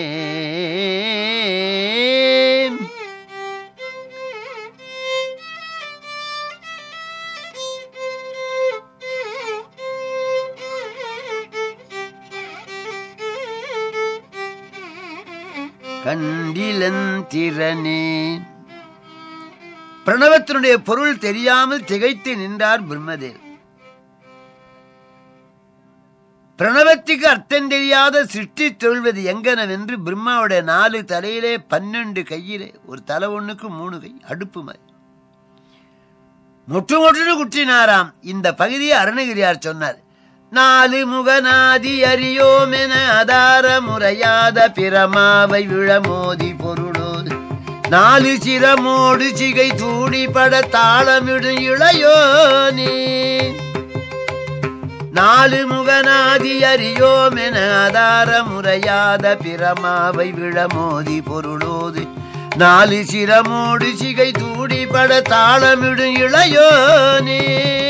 கண்டிலன் திறனே. பிரணவத்தினுடைய பொருள் தெரியாமல் திகைத்து நின்றார் பிரம்மதேவர். பிரணவத்துக்கு அர்த்தம் தெரியாத சிருஷ்டி தொழுவது எங்கனவென்று பிரம்மாவுடைய 4 தலையிலே 12 கையிலே ஒரு தலை ஒண்ணுக்கு 3 கை அடுப்பு மாதிரி முட்டு முட்டு குட்டினாராம். இந்த பகுதியை அருணகிரியார் சொன்னார். 4 முகநாதி அறியோமென அதார முறையாத பிரமாவை விழமோதி பொருளோது 4 சிரமோடு சிகை தூடி பட தாளமிடும் இளையோனே. 4 முகநாதி அறியோமென அதார முறையாத பிரமாவை விழமோதி பொருளோது 4 சிரமோடு சிகை தூடி பட தாளமிடும் இளையோனே.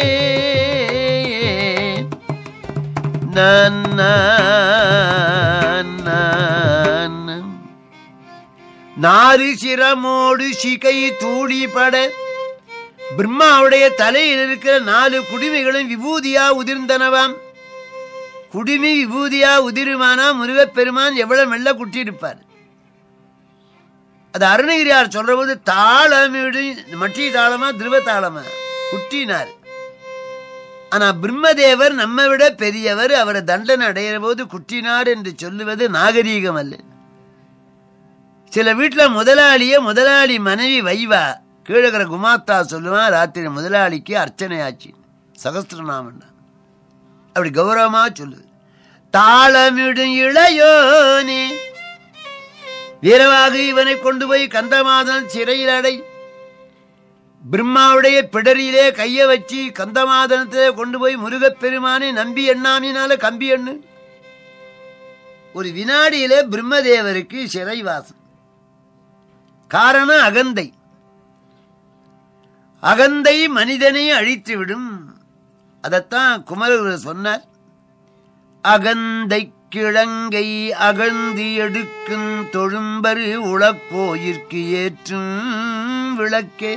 நாறு சிரமோடு சிகை தூடிபட பிரம்மாவுடைய தலையில் இருக்கிற 4 குடுமிகளும் விபூதியா உதிர்ந்தனவாம். குடுமி விபூதியா உதிருமானா முருகப்பெருமான் எவ்வளவு மெல்ல குட்டியிருப்பார். அது அருணகிரியார் சொல்ற போது தாளமிடு மட்டி தாளமா திருவ தாளமா குட்டினார். ஆனா பிரம்மதேவர் நம்ம விட பெரியவர். அவரை தண்டனை அடைகிற போது குட்டினார் என்று சொல்லுவது நாகரீகம் அல்ல. சில வீட்டுல முதலாளி மனைவி வைவா கீழகிற குமாத்தா சொல்லுவான், ராத்திரி முதலாளிக்கு அர்ச்சனை ஆச்சு சகஸ்திரநாமம் அப்படி கௌரவமா சொல்லுது. தாளமிடும் இளையோனே. வீரவாக இவனை கொண்டு போய் கந்தமாதன் சிறையில் அடை. பிரம்மாவுடைய பிடரியிலே கைய வச்சு கந்தமாதனத்திலே கொண்டு போய் முருகப்பெருமானை நம்பி எண்ணாமினால கம்பி எண்ணு. ஒரு வினாடியிலே பிரம்மதேவருக்கு சிறைவாசம். காரணம் அகந்தை. அகந்தை மனிதனை அழித்து விடும். அதத்தான் குமரகுரு சொன்னார். அகந்தை கிழங்கை அகழ்ந்து எடுக்கும் தொழும்பரு உளக்கோயிற்கு ஏற்றும் விளக்கே.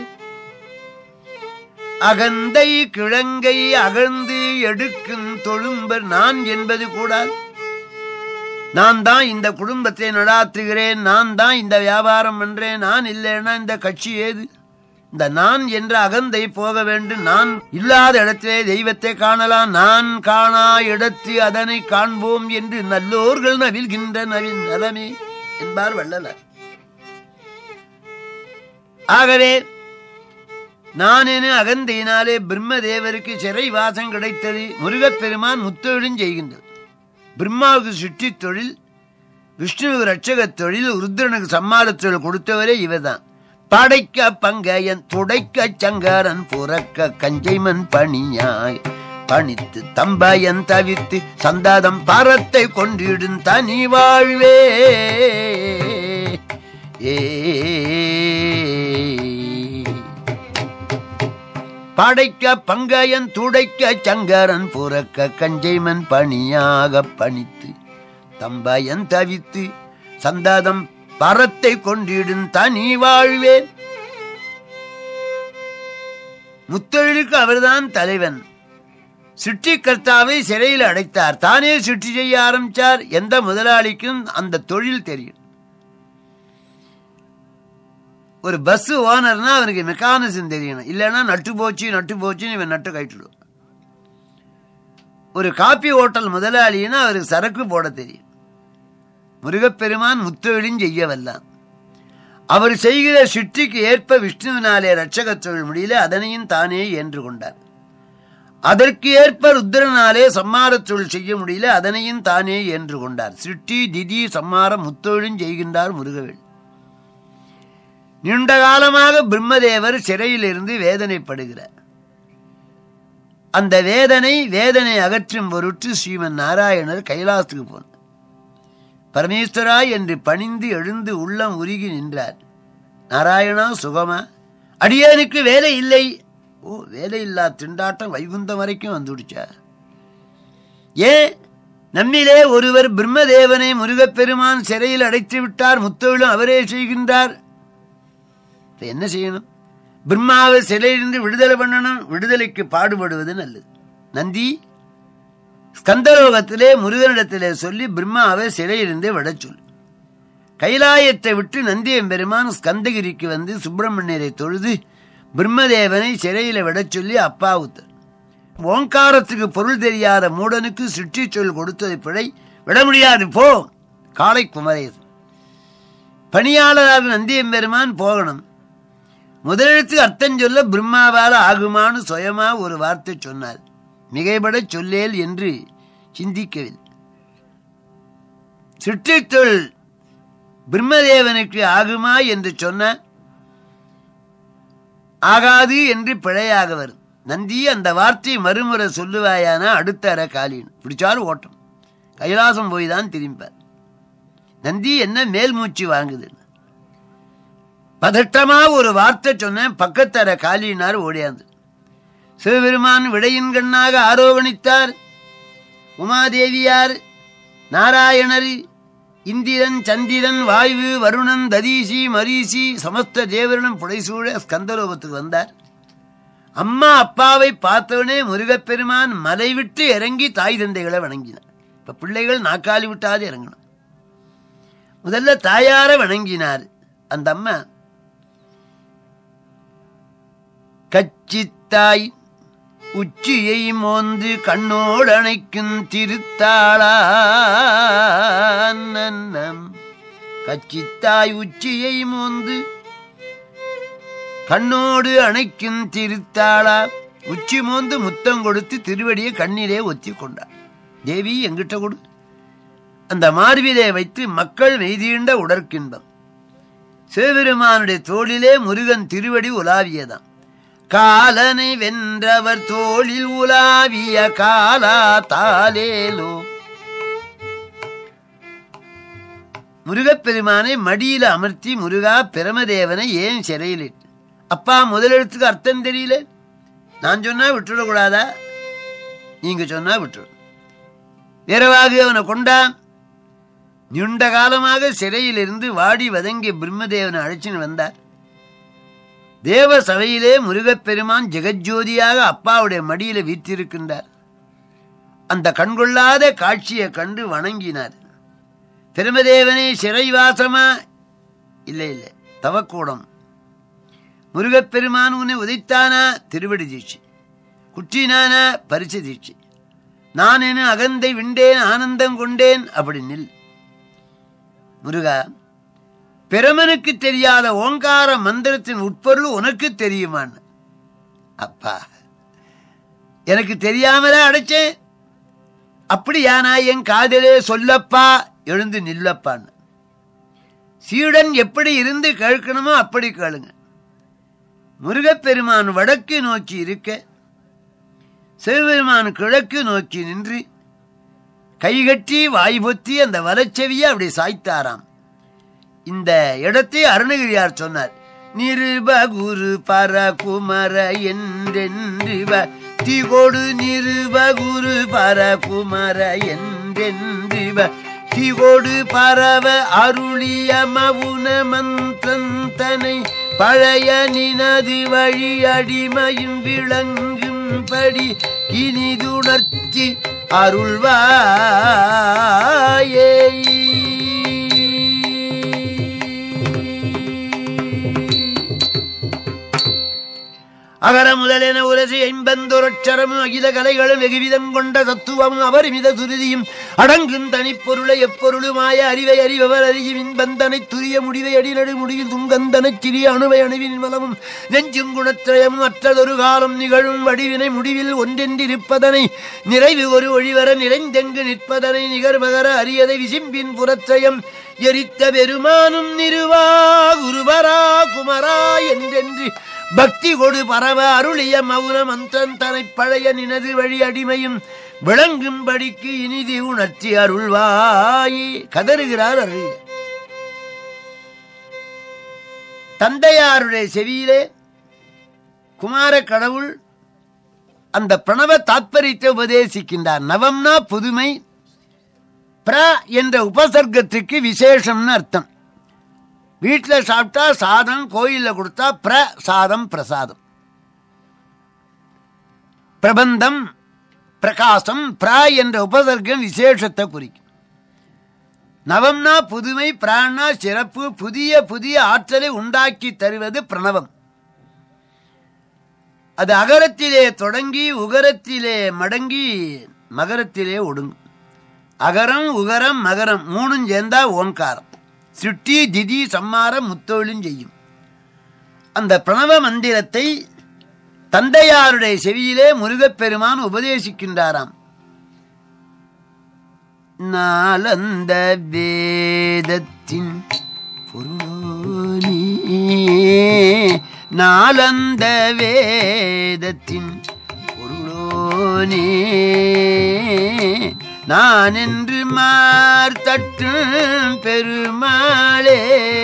அகந்தை கிழங்கை அகழ்ந்து எடுக்கும் தொழும்பர். நான் என்பது கூடாது. நான் தான் இந்த குடும்பத்தை நடாத்துகிறேன், நான் தான் இந்த வியாபாரம் பண்றேன், நான் இல்லைன்னா இந்த கட்சி ஏது? இந்த நான் என்ற அகந்தை போக வேண்டும். நான் இல்லாத இடத்திலே தெய்வத்தை காணலாம், நான் காணா இடத்து அதனை காண்போம் என்று நல்லோர்கள் நவில்கின்ற நவின் நலமே என்பார் வள்ளலார். ஆகவே நான் என அகந்தையினாலே பிரம்மதேவருக்கு சிறை வாசம் கிடைத்தது. முருகப்பெருமான் முத்தொழிலும் செய்கின்றது. பிரம்மாவுக்கு சுற்றி தொழில், விஷ்ணுவுக்கு ரட்சக தொழில், ருத்ரனுக்கு சம்மார தொழில் கொடுத்தவரே இவர்தான். படைக்க பங்கையன் துடைக்க சங்கரன் புறக்க கஞ்சைமன் பணியாய் பணித்து தம்பயன் தவிர்த்து சந்தாதம் பரத்தை கொண்டிடும் தனி வாழ்வே. படைக்க பங்கையன் துடைக்க சங்கரன் புறக்க கஞ்சைமன் பணியாக பணித்து தம்பயன் தவித்து சந்தாதம் பரத்தை கொண்டிடும் தனி வாழ்வே. முத்தொழிலுக்கு அவர்தான் தலைவன். சுற்றிகர்த்தாவை சிறையில் அடைத்தார். தானே சுற்றி செய்ய ஆரம்பிச்சார். எந்த முதலாளிக்கும் அந்த தொழில் தெரியும். ஒரு பஸ் ஓனர்னா அவனுக்கு மெக்கானிசம் தெரியணும். இல்லைன்னா நட்டு போச்சுன்னு இவன் நட்டு கட்டிடுவான். ஒரு காப்பி ஹோட்டல் முதலாளின்னா அவருக்கு சரக்கு போட தெரியும். முருகப்பெருமான் முத்தொழிலும் செய்யவல்லாம். அவர் செய்கிற சுற்றிக்கு ஏற்ப விஷ்ணுவினாலே ரட்சக தொழில் முடியல, அதனையும் தானே ஏன்று கொண்டார். அதற்கு ஏற்ப ருத்ரனாலே சம்மாரச் சொல் செய்ய முடியல. அதனையும் தானே ஏன்று கொண்டார். சிருஷ்டி திதி சம்மாரம் முத்தொழிலும் செய்கின்றார் முருகவேள். நீண்ட காலமாக பிரம்மதேவர் சிறையிலிருந்து வேதனைப்படுகிறார். அந்த வேதனை அகற்றும் பொருட்டு ஸ்ரீமன் நாராயணர் கைலாசத்துக்கு போனார். பரமேஸ்வரா என்று பணிந்து எழுந்து உள்ளம் உருகி நின்றார். நாராயணா சுகமா? அடியேனுக்கு வேலை இல்லை. ஓ, வேலை இல்லா திண்டாட்டம் வைகுந்தம் வரைக்கும் வந்துடுச்சா? ஏன்? நம்மிலே ஒருவர் பிரம்மதேவனை முருகப்பெருமான் சிறையில் அடைத்து விட்டார். முத்தொழிலும் அவரே செய்கின்றார். என்ன செய்யணும்? பிரம்மாவை சிலையிலிருந்து விடுதலை பண்ணணும். விடுதலைக்கு பாடுபடுவது நல்லது. நந்தி ஸ்கந்தலோகத்திலே முருகனிடத்திலே சொல்லி பிரம்மாவை சிலையிலிருந்து விட சொல். கைலாயத்தை விட்டு நந்தி எம்பெருமான் ஸ்கந்தகிரிக்கு வந்து சுப்பிரமணியரை தொழுது பிரம்மதேவனை சிறையில விட சொல்லி அப்பா உத்தர். ஓங்காரத்துக்கு பொருள் தெரியாத மூடனுக்கு சுற்றி சொல் கொடுத்ததை பிழை, விட முடியாது போ. காலை குமரேசன் பணியாளராக நந்தி எம்பெருமான் போகணும். முதலெழுத்துக்கு அர்த்தம் சொல்ல பிரம்மாவால் ஆகுமானு சுயமா ஒரு வார்த்தை சொன்னார். மிகைபட சொல்லேல் என்று சிந்திக்கவில்லை. சுற்றித்தொல் பிரம்மதேவனுக்கு ஆகுமா என்று சொன்ன ஆகாது என்று பிழையாக வரும். நந்தி அந்த வார்த்தை மறுமுறை சொல்லுவாயானா அடுத்த அற காலின் பிடிச்சாலும் ஓட்டம். கைலாசம் போய் தான் திரும்பார். நந்தி என்ன மேல் மூச்சு வாங்குது. பதட்டமா ஒரு வார்த்தை சொன்ன பக்கத்தர காலினார் ஓடியாந்து. சிவபெருமான் விடையின் கண்ணாக ஆரோகணித்தார். உமாதேவியார், நாராயணர், இந்திரன், சந்திரன், வாயு, வருணன், ததீசி, மரீசி சமஸ்த தேவரனும் புடைசூழ ஸ்கந்தலோகத்துக்கு வந்தார். அம்மா அப்பாவை பார்த்தவனே முருகப்பெருமான் மலை விட்டு இறங்கி தாய் தந்தைகளை வணங்கினார். இப்ப பிள்ளைகள் நாக்காளி விட்டாது இறங்கணும். முதல்ல தாயார வணங்கினார். அந்த அம்மா கச்சித்தாய் உச்சியை மோந்து கண்ணோடு அணைக்கும் திருத்தாளா. கச்சித்தாய் உச்சியை மோந்து கண்ணோடு அணைக்கும் திருத்தாளா. உச்சி மோந்து முத்தம் கொடுத்து திருவடியை கண்ணிலே ஒத்தி கொண்டார். தேவி எங்கிட்ட கொடு. அந்த மார்பிலே வைத்து மக்கள் மெய்தீண்ட உடற்கின்பம். சிவபெருமானுடைய தோளிலே முருகன் திருவடி உலாவியதாம். காலனை வென்றவர் தோளில் உலாவிய காலா தாலேலோ. முருகப்பெருமானை மடியில அமர்த்தி முருகா பிரமதேவனை ஏன் சிறையிலிட்டு? அப்பா முதலெழுத்துக்கு அர்த்தம் தெரியல. நான் சொன்னா விட்டுடக்கூடாதா? நீங்க சொன்னா விட்டுடும். வீரவாகு அவனை கொண்டான். நீண்ட காலமாக சிறையிலிருந்து வாடி வதங்கிய பிரம்மதேவனை அழைச்சின்னு வந்தார். தேவ சபையிலே முருகப்பெருமான் ஜெகஜோதியாக அப்பாவுடைய மடியில வீற்றிருக்கின்றார். அந்த கண்கொள்ளாத காட்சியை கண்டு வணங்கினார். பிரமதேவனை சிறைவாசமா? இல்லை இல்லை, தவக்கூடம். முருகப்பெருமான் உன்னை உதைத்தானா? திருவடி தீட்சி. குற்றினானா? பரிசு தீட்சி. நான் என அகந்தை விண்டேன் ஆனந்தம் கொண்டேன். அப்படி நில் முருகா. பிரமனுக்கு தெரியாத ஓங்கார மந்திரத்தின் உட்பொருள் உனக்கு தெரியுமான்னு. அப்பா எனக்கு தெரியாமல அடைச்சேன். அப்படியானா என் காதலே சொல்லப்பா, எழுந்து நில்லப்பான்னு. சீடன் எப்படி இருந்து கேட்கணுமோ அப்படி கேளுங்க. முருகப்பெருமான் வடக்கு நோக்கி இருக்க, சிவபெருமான் கிழக்கு நோக்கி நின்று கைகட்டி வாய்பொத்தி அந்த வலச்செவியை அப்படி சாய்த்தாராம். இந்த இடத்தை அருணகிரியார் சொன்னார். நிருபகுரு பரகுமர என்றென்று திகொடு நிருபகுரு பரகுமர என்றென்று திகொடு பரவ அருளிய மவுன மந்திரந்தனை பழைய நினது வழி அடிமையும் விளங்கும்படி இனிதுணர்ச்சி அருள்வாயே. அகர முதலென உரசி 50 அகில கலைகளும் வெகுவிதம் கொண்ட தத்துவமும் அபரிமித சுருதியும் அடங்கும் தனிப்பொருளை எப்பொருளுமாய அறிவை அறிபவர் அறியும் இன்பந்தனை துரிய முடிவை அடிநடு முடிவில் துங்கந்தனை சிறிய அணுவை அணுவின் மலமும் நெஞ்சும் குணத்திரயமும் அற்றதொரு காலம் நிகழும் வடிவினை முடிவில் ஒன்றென்றிருப்பதனை நிறைவு ஒரு ஒழிவர நிறைந்தெங்கு நிற்பதனை நிகர்மகர அரியதை விசிம்பின் புறத்திரயம் எரித்த பெருமானும் நிறுவா குருவரா குமரா என்றென்று பக்தி கொடு பரவ அருளிய மௌன மந்திரன் தனை பழைய நினது வழி அடிமையும் விளங்கும்படிக்கு இனிதி உணர்ச்சி அருள்வாயே கதறுகிறார் அருள். தந்தையாருடைய செவியிலே குமார கடவுள் அந்த பிரணவ தாத்பரியத்தை உபதேசிக்கின்றார். நவம்னா புதுமை, பிர என்ற உபசர்க்கத்துக்கு விசேஷம்னு அர்த்தம். வீட்டில் சாப்பிட்டா சாதம், கோயிலில் கொடுத்தா பிரசாதம் பிரசாதம். பிரபந்தம் பிரகாசம், பிர என்ற உபசர்க்கம் விசேஷத்தை குறிக்கும். நவம்னா புதுமை, பிராணா சிறப்பு, புதிய புதிய ஆற்றலை உண்டாக்கி தருவது பிரணவம். அது அகரத்திலே தொடங்கி உகரத்திலே மடங்கி மகரத்திலே ஒடுங்கும். அகரம் உகரம் மகரம் மூணும் சேர்ந்தா ஓங்காரம். சிருஷ்டி திதி சம்மாரம் முத்தொழிலும் செய்யும். அந்த பிரணவ மந்திரத்தை தந்தையாருடைய செவியிலே முருகப்பெருமான் உபதேசிக்கின்றாராம். நாலந்த வேதத்தின் பொருளோனே, நாலந்த வேதத்தின் பொருளோனே, நான் என்று மார்த்தட்டும் பெருமாளே,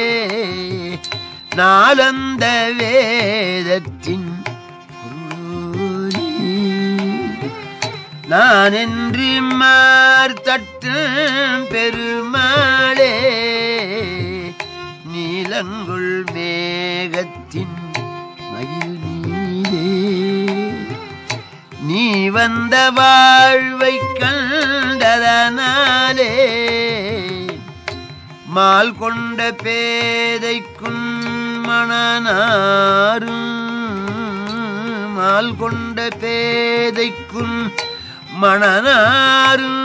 நாலந்த வேதத்தின் பொருளோனே, நான் என்று மார்த்தட்டும் பெருமாளே, நீலங்குள் மேகத்தின் மயில் நீரே, நீ வந்த வாழ்வை கண்டதனாலே, மால் கொண்ட பேதைக்கும் மணனாரும், மால் கொண்ட பேதைக்கும் மணனாரும்,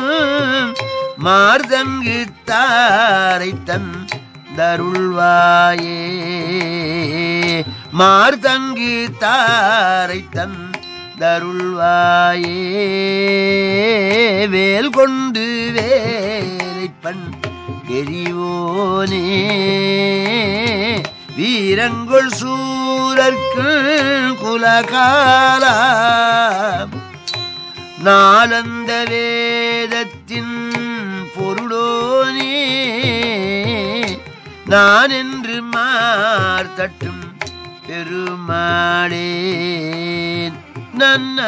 மார்தங்கு தாரை தன் தருள்வாயே, மார்தங்கு தாரை தன் தருள்வாயே, வேல் கொண்டு வேலை பண் எரிவோனே, வீரங்கொள் சூரர்க்கு குலகாலா, நாலந்த வேதத்தின் பொருளோனே, நான் என்று மார்த்தட்டும் பெருமாளே, நன்ன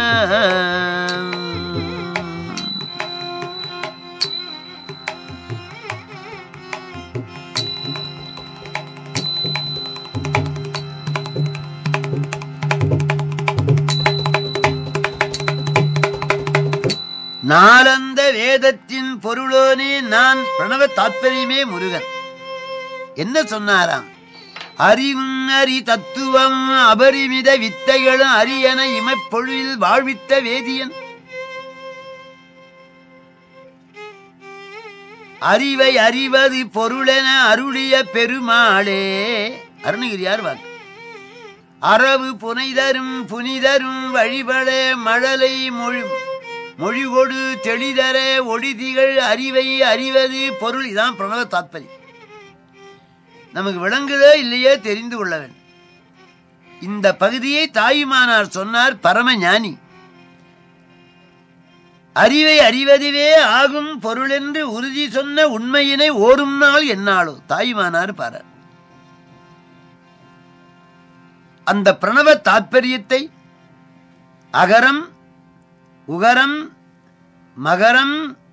நாலந்த வேதத்தின் பொருளோனே, நான் பிரணவ தாத்பரியமே முருகன். என்ன சொன்னாராம்? அறிவும் அறி தத்துவம் அபரிமித வித்தைகளும் அரியன இமைப்பொழுவில் வாழ்வித்த வேதியன், அறிவை அறிவது பொருளென அருளிய பெருமாளே. அருணகிரியார் வாக்கு. அரவு புனைதரும் புனிதரும் வழிபட மழலை மொழிகொடு தெளிதர ஒளிதிகள் அறிவை அறிவது பொருள். இதான் பிரணவ தாத்பரியம். நமக்கு விளங்குதோ இல்லையோ தெரிந்து கொள்ள வேண்டும். இந்த பகுதியை தாயுமானார் சொன்னார். பரம ஞானி. அறிவை அறிவதுவே ஆகும் பொருள் என்று உறுதி சொன்ன உண்மையினை ஓரும் நாள் என்னாலோ தாயுமானார் பாரார். அந்த பிரணவ தாத்பரியத்தை அகரம் உகரம் மகரம்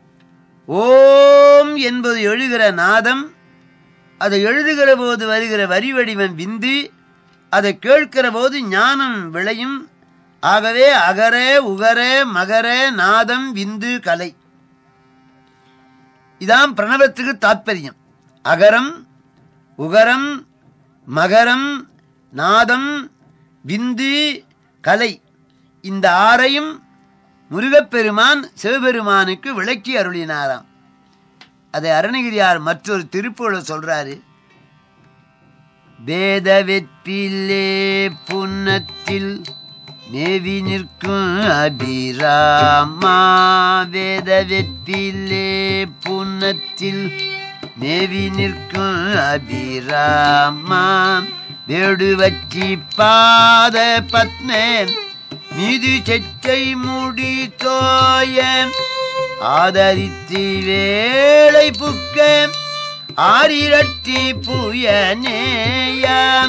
ஓம் என்பது எழுகிற நாதம், அதை எழுதுகிற போது வருகிற வரி வடிவம் விந்து, அதை கேட்கிற போது ஞானம் விளையும். ஆகவே அகர உகர மகர நாதம் விந்து கலை. இதான் பிரணவத்துக்கு தாத்பரியம். அகரம் உகரம் மகரம் நாதம் விந்து கலை இந்த ஆறையும் முருகப்பெருமான் சிவபெருமானுக்கு விளக்கி அருளினாராம். அதை அருணகிரியார் மற்றொரு திருப்புகழ சொல்றாரு. வேத வெற்பிலே புன்னத்தில் மேவி நிற்கும் அபிராமா, வேத வெற்பிலே புன்னத்தில் மேவி நிற்கும் அபிராமா, வேடுவச்சி பாத பத்மே மீது செச்சை முடி தோய ஆதரித்து வேளை புக்க ஆரிரட்டி புயனேயம்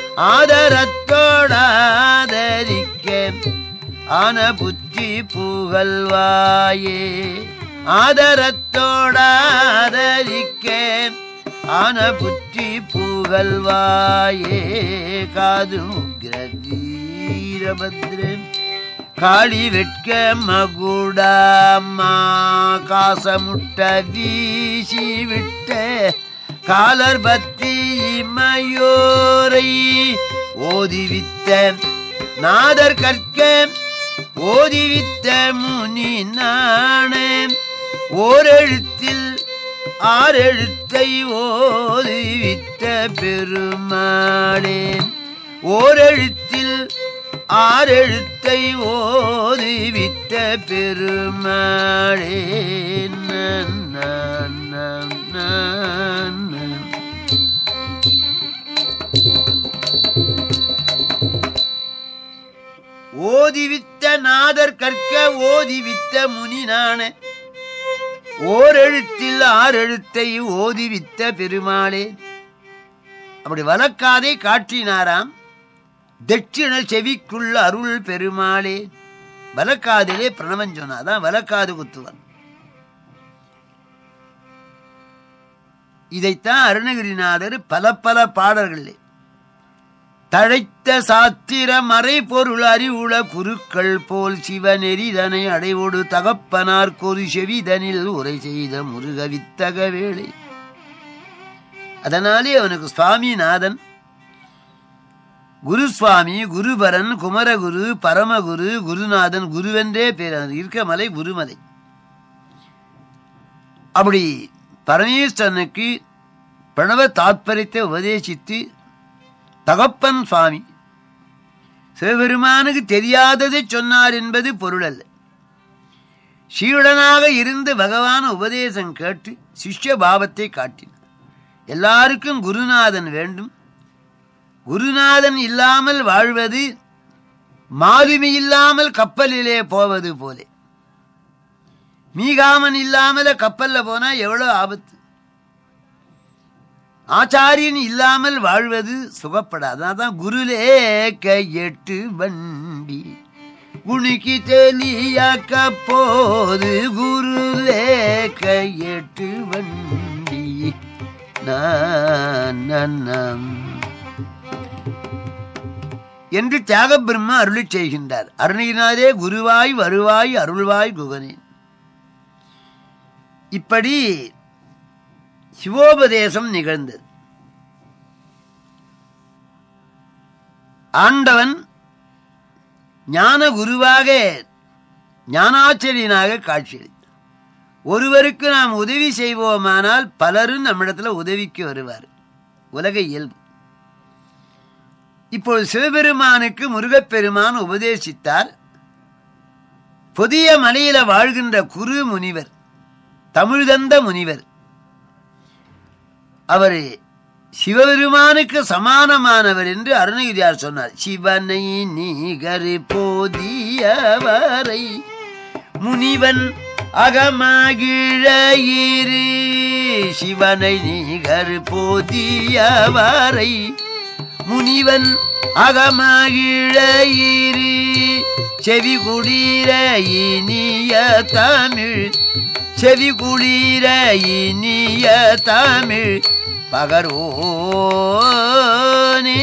ஆதரத்தோடாதரிக்க ஆன புத்தி புகழ்வாயே, ஆதரத்தோடாதரிக்க ஆன புத்தி புகழ்வாயே. காது உக்ர வீரபத்ரன் காளி வெட்க மகுடாமா, காசமுட்ட வீசி விட்ட காலர் பத்தி மயோரை ஓதிவித்த நாதர் கற்க ஓதிவித்த முனி நாணே, ஓரெழுத்தில் ஆறெழுத்தை ஓதிவித்த பெருமாளே, ஓரெழுத்தில் ஆறெழுத்தை ஓதிவித்த பெருமாளே. ஓதிவித்த நாதர் கற்க ஓதிவித்த முனிநான, ஓரெழுத்தில் ஆறெழுத்தை ஓதிவித்த பெருமாளே. அப்படி வலக்காதை காட்டினாராம். தட்சிண செவிக்குள்ள அருள் பெருமாளே. வலக்காதிலே பிரணவம் சொன்னாதான் வலக்காது குத்துவன். இதைத்தான் அருணகிரிநாதர் பல பல பாடல்களிலே தழைத்த சாத்திர மறை பொருள் அறிவுள குருக்கள் போல் சிவநெறிதனை அடைவோடு தகப்பனார் கொரு செவிதனில் உரை செய்த முருக வித்தக வேளை. அதனாலே அவனுக்கு சுவாமிநாதன், குருசுவாமி, குருபரன், குமரகுரு, பரமகுரு, குருநாதன், குருவென்றே பேர். இருக்க மலை குருமலை. அப்படி பரமேஸ்வரனுக்கு பிரணவ தாத்பரியத்தை உபதேசித்து தகப்பன் சுவாமி சிவபெருமானுக்கு தெரியாததை சொன்னார் என்பது பொருள் அல்ல. சீடனாக இருந்து பகவான உபதேசம் கேட்டு சிஷ்ய பாவத்தை காட்டினார். எல்லாருக்கும் குருநாதன் வேண்டும். குருநாதன் இல்லாமல் வாழ்வது மாலுமி இல்லாமல் கப்பலிலே போவது போல. மீகாமன் இல்லாமல கப்பல்ல போனா எவ்வளவு ஆபத்து. ஆச்சாரியன் இல்லாமல் வாழ்வது சுகப்படாது. அதான் குருலே கையெட்டு வண்டி குணிக்கு தெளியாக்க போது குருலே கையெட்டு வண்டி நன்னம் என்று தியாக பிரம்மா அருளி செய்கின்றார். அருணினாரே குருவாய் வருவாய் அருள்வாய் குகனே. இப்படி சிவோபதேசம் நிகழ்ந்தது. ஆண்டவன் ஞான குருவாக ஞானாச்சரியனாக காட்சியளித்தார். ஒருவருக்கு நாம் உதவி செய்வோமானால் பலரும் நம்மிடத்தில் உதவிக்கு வருவார். உலக இயல்பு. இப்பொழுது சிவபெருமானுக்கு முருகப்பெருமான் உபதேசித்தார். புதிய மலையில வாழ்கின்ற குரு முனிவர், தமிழ்தந்த முனிவர், அவர் சிவபெருமானுக்கு சமானமானவர் என்று அருணகிரியார் சொன்னார். சிவனை நீகர் போதியவரை முனிவன் அகமகிழயிரு, சிவனை நீகர் போதியவரை முனிவன் அகமகிழயிரு, செவி குளிர இனிய தமிழ், செவி குளிர இனிய தமிழ் பகர்வோனே.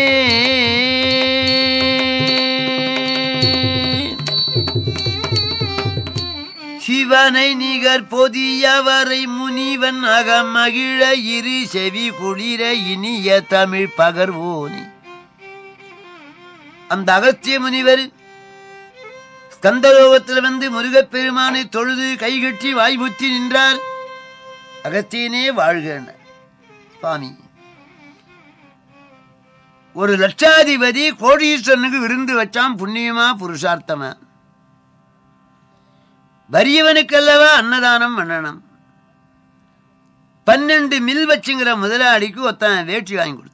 சிவனை நிகர் பொதியவரை முனிவன் அகமகிழ இரு, செவி குளிர இனிய தமிழ் பகர்வோனே. அந்த அகஸ்திய முனிவர் ஸ்கந்தலோகத்தில் வந்து முருகப்பெருமானை தொழுது கைகட்டி வாய்புத்தி நின்றார். அகஸ்தியனே வாழ்க சுவாமி. ஒரு லட்சாதிபதி கோடீஸ்வரனுக்கு விருந்து வச்சான். புண்ணியமா புருஷார்த்தமா? வறியவனுக்கல்லவா அன்னதானம் பண்ணணும். 12 மில் வச்சுங்கிற முதலாளிக்கு ஒருத்தன் வேட்டி வாங்கி கொடுத்தான்.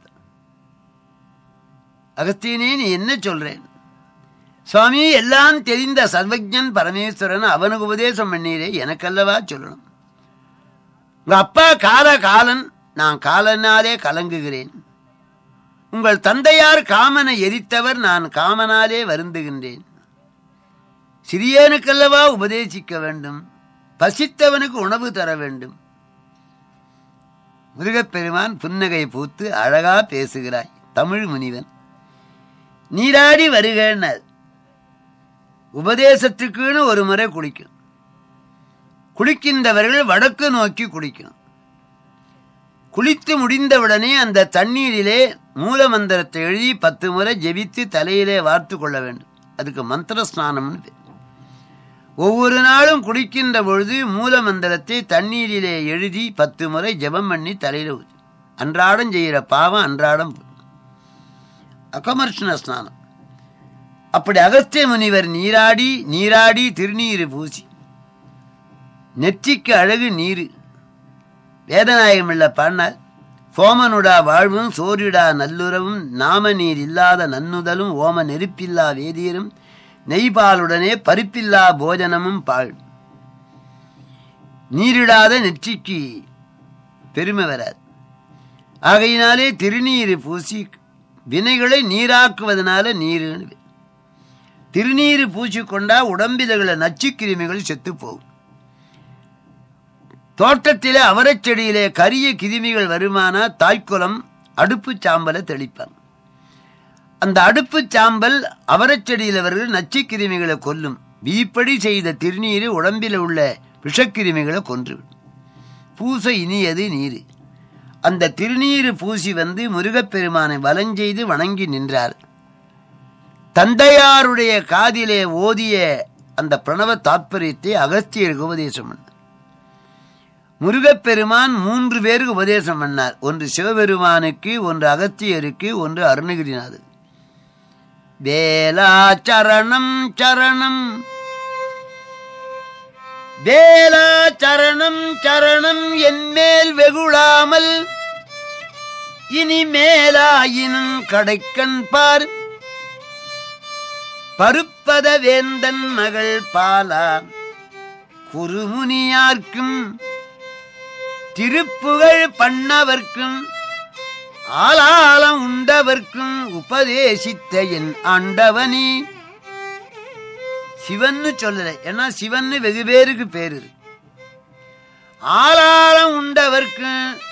அகஸ்தியனே நீ என்ன சொல்றேன்? சுவாமி, எல்லாம் தெரிந்த சர்வஜன் பரமேஸ்வரன் அவனுக்கு உபதேசம் பண்ணீரே, எனக்கல்லவா சொல்லணும். உங்க அப்பா காலன், நான் காலனாலே கலங்குகிறேன். உங்கள் தந்தையார் காமனை எரித்தவர், நான் காமனாலே வருந்துகின்றேன். சிறியனுக்கல்லவா உபதேசிக்க வேண்டும், பசித்தவனுக்கு உணவு தர வேண்டும். முருகப்பெருமான் புன்னகை பூத்து அழகா பேசுகிறாய் தமிழ் முனிவன், நீராடி வருகிறார். உபதேசத்துக்குன்னு ஒரு முறை குளிக்கணும். குளிக்கின்றவர்கள் வடக்கு நோக்கி குளிக்கணும். குளித்து முடிந்தவுடனே அந்த தண்ணீரிலே மூல மந்திரத்தை எழுதி 10 முறை ஜெபித்து தலையிலே வார்த்து கொள்ள வேண்டும். அதுக்கு மந்திர ஸ்நானம்னு. ஒவ்வொரு நாளும் குளிக்கின்ற பொழுது மூல மந்திரத்தை தண்ணீரிலே எழுதி 10 முறை ஜெபம் பண்ணி தலையில ஊற்றி அன்றாடம் செய்கிற பாவம் அன்றாடம் அகமர்ஷண ஸ்நானம். அப்படி அகஸ்திய முனிவர் நீராடி திருநீரு பூசி நெற்றிக்கு அழகு நீரு வேதநாயகம் இல்ல பாடினார். சோமனுடா வாழ்வும் சோரிடா நல்லுறவும் நாம நீர் இல்லாத நன்னுதலும் ஓம நெருப்பில்லா வேதியரும் நெய்பாலுடனே பருப்பில்லா போஜனமும் பாழ். நீரிடாத நெற்றிக்கு பெருமை வராது. ஆகையினாலே திருநீரு பூசி வினைகளை நீராக்குவதனால நீரு. திருநீரு பூசிக்கொண்டா உடம்பில் நச்சு கிருமிகள் செத்து போகும். தோட்டத்திலே அவரைச்செடியிலே கரிய கிருமிகள் வருமானா தாய்க்குளம் அடுப்பு சாம்பலை தெளிப்பாங்க. அந்த அடுப்பு சாம்பல் அவரைச்செடியில் அவர்கள் நச்சு கிருமிகளை கொல்லும். வீப்படி செய்த திருநீரு உடம்பில் உள்ள விஷக்கிருமிகளை கொன்றுவிடும். பூச இனியது நீரு. அந்த திருநீரு பூசி வந்து முருகப்பெருமானை வலஞ்செய்து வணங்கி நின்றார். தந்தையாருடைய காதிலே ஓதிய அந்த பிரணவ தாற்பயத்தை அகஸ்தியருக்கு உபதேசம் பண்ணார். முருகப்பெருமான் 3 பேருக்கு உபதேசம் பண்ணார். ஒன்று சிவபெருமானுக்கு, ஒன்று அகஸ்தியருக்கு, ஒன்று அருணகிரிநாதர். வேலா சரணம் சரணம் வேலா சரணம் சரணம் என்மேல் வெகுளாமல் இனி மேலாயினும் கடைக்கண் பார் பருப்பத வேந்தன் மகள் பாலா குருமுனியார்க்கும் திருப்புகழ் பண்ணவர்க்கும் ஆளாலம் உண்டவர்க்கும் உபதேசித்த என் ஆண்டவனி. சிவன்னு சொல்லல, ஏன்னா சிவன்னு வெகு பேருக்கு பேரு. ஆளாலம் உண்டவர்க்கு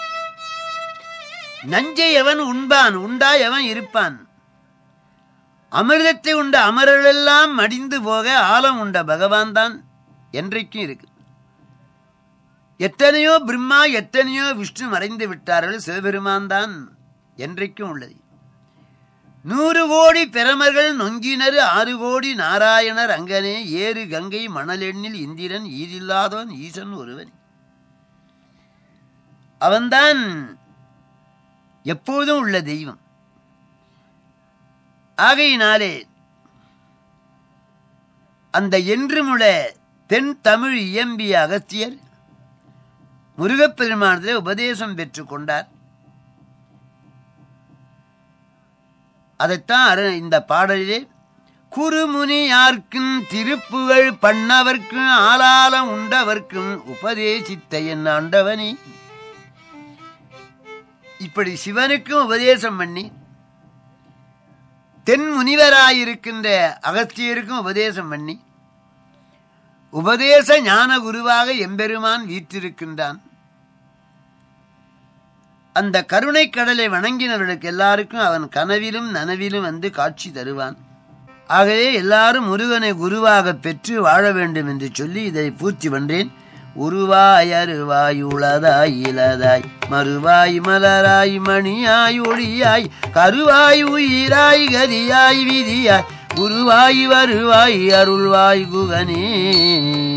நஞ்சை எவன் உண்பான், உண்டா எவன் இருப்பான். அமிர்தத்தை உண்ட அமரர்களெல்லாம் மடிந்து போக ஆழம் உண்ட பகவான் தான் என்றைக்கும் இருக்கு. எத்தனையோ பிரம்மா எத்தனையோ விஷ்ணு மறைந்து விட்டார்கள், சிவபெருமான் தான் என்றைக்கும் உள்ளது. 100 கோடி பிரமர்கள் நொங்கினர் 6 கோடி நாராயணர் அங்கனே ஏறு கங்கை மணலெண்ணில் இந்திரன் ஈரில்லாதவன் ஈசன் ஒருவன். அவன்தான் எப்போதும் உள்ள தெய்வம். ஆகையினாலே அந்த என்றுமுள்ள தென் தமிழ் இயம்பிய அகஸ்தியர் முருகப்பெருமானத்திலே உபதேசம் பெற்றுக் கொண்டார். அதைத்தான் இந்த பாடலிலே குருமுனியார்க்கும் திருப்புகழ் பண்ணவர்க்கும் ஆளாலம் உண்டவர்க்கும் உபதேசித்த என் ஆண்டவனே. இப்படி சிவனுக்கும் உபதேசம் பண்ணி தென் முனிவராயிருக்கின்ற அகஸ்தியருக்கும் உபதேசம் பண்ணி உபதேச ஞான குருவாக எம்பெருமான் வீற்றிருக்கின்றான். அந்த கருணை கடலை வணங்கினவர்களுக்கு எல்லாருக்கும் அவன் கனவிலும் நனவிலும் வந்து காட்சி தருவான். ஆகவே எல்லாரும் முருகனை குருவாக பெற்று வாழ வேண்டும் என்று சொல்லி இதை பூர்த்தி பண்றேன். உருவாய் அருவாய் உளதாய் இலதாய் மறுவாய் மலராய் மணியாய் ஒளியாய் கருவாய் உயிராய் கதியாய் விதியாய் குருவாய் வருவாய் அருள்வாய் குகனே.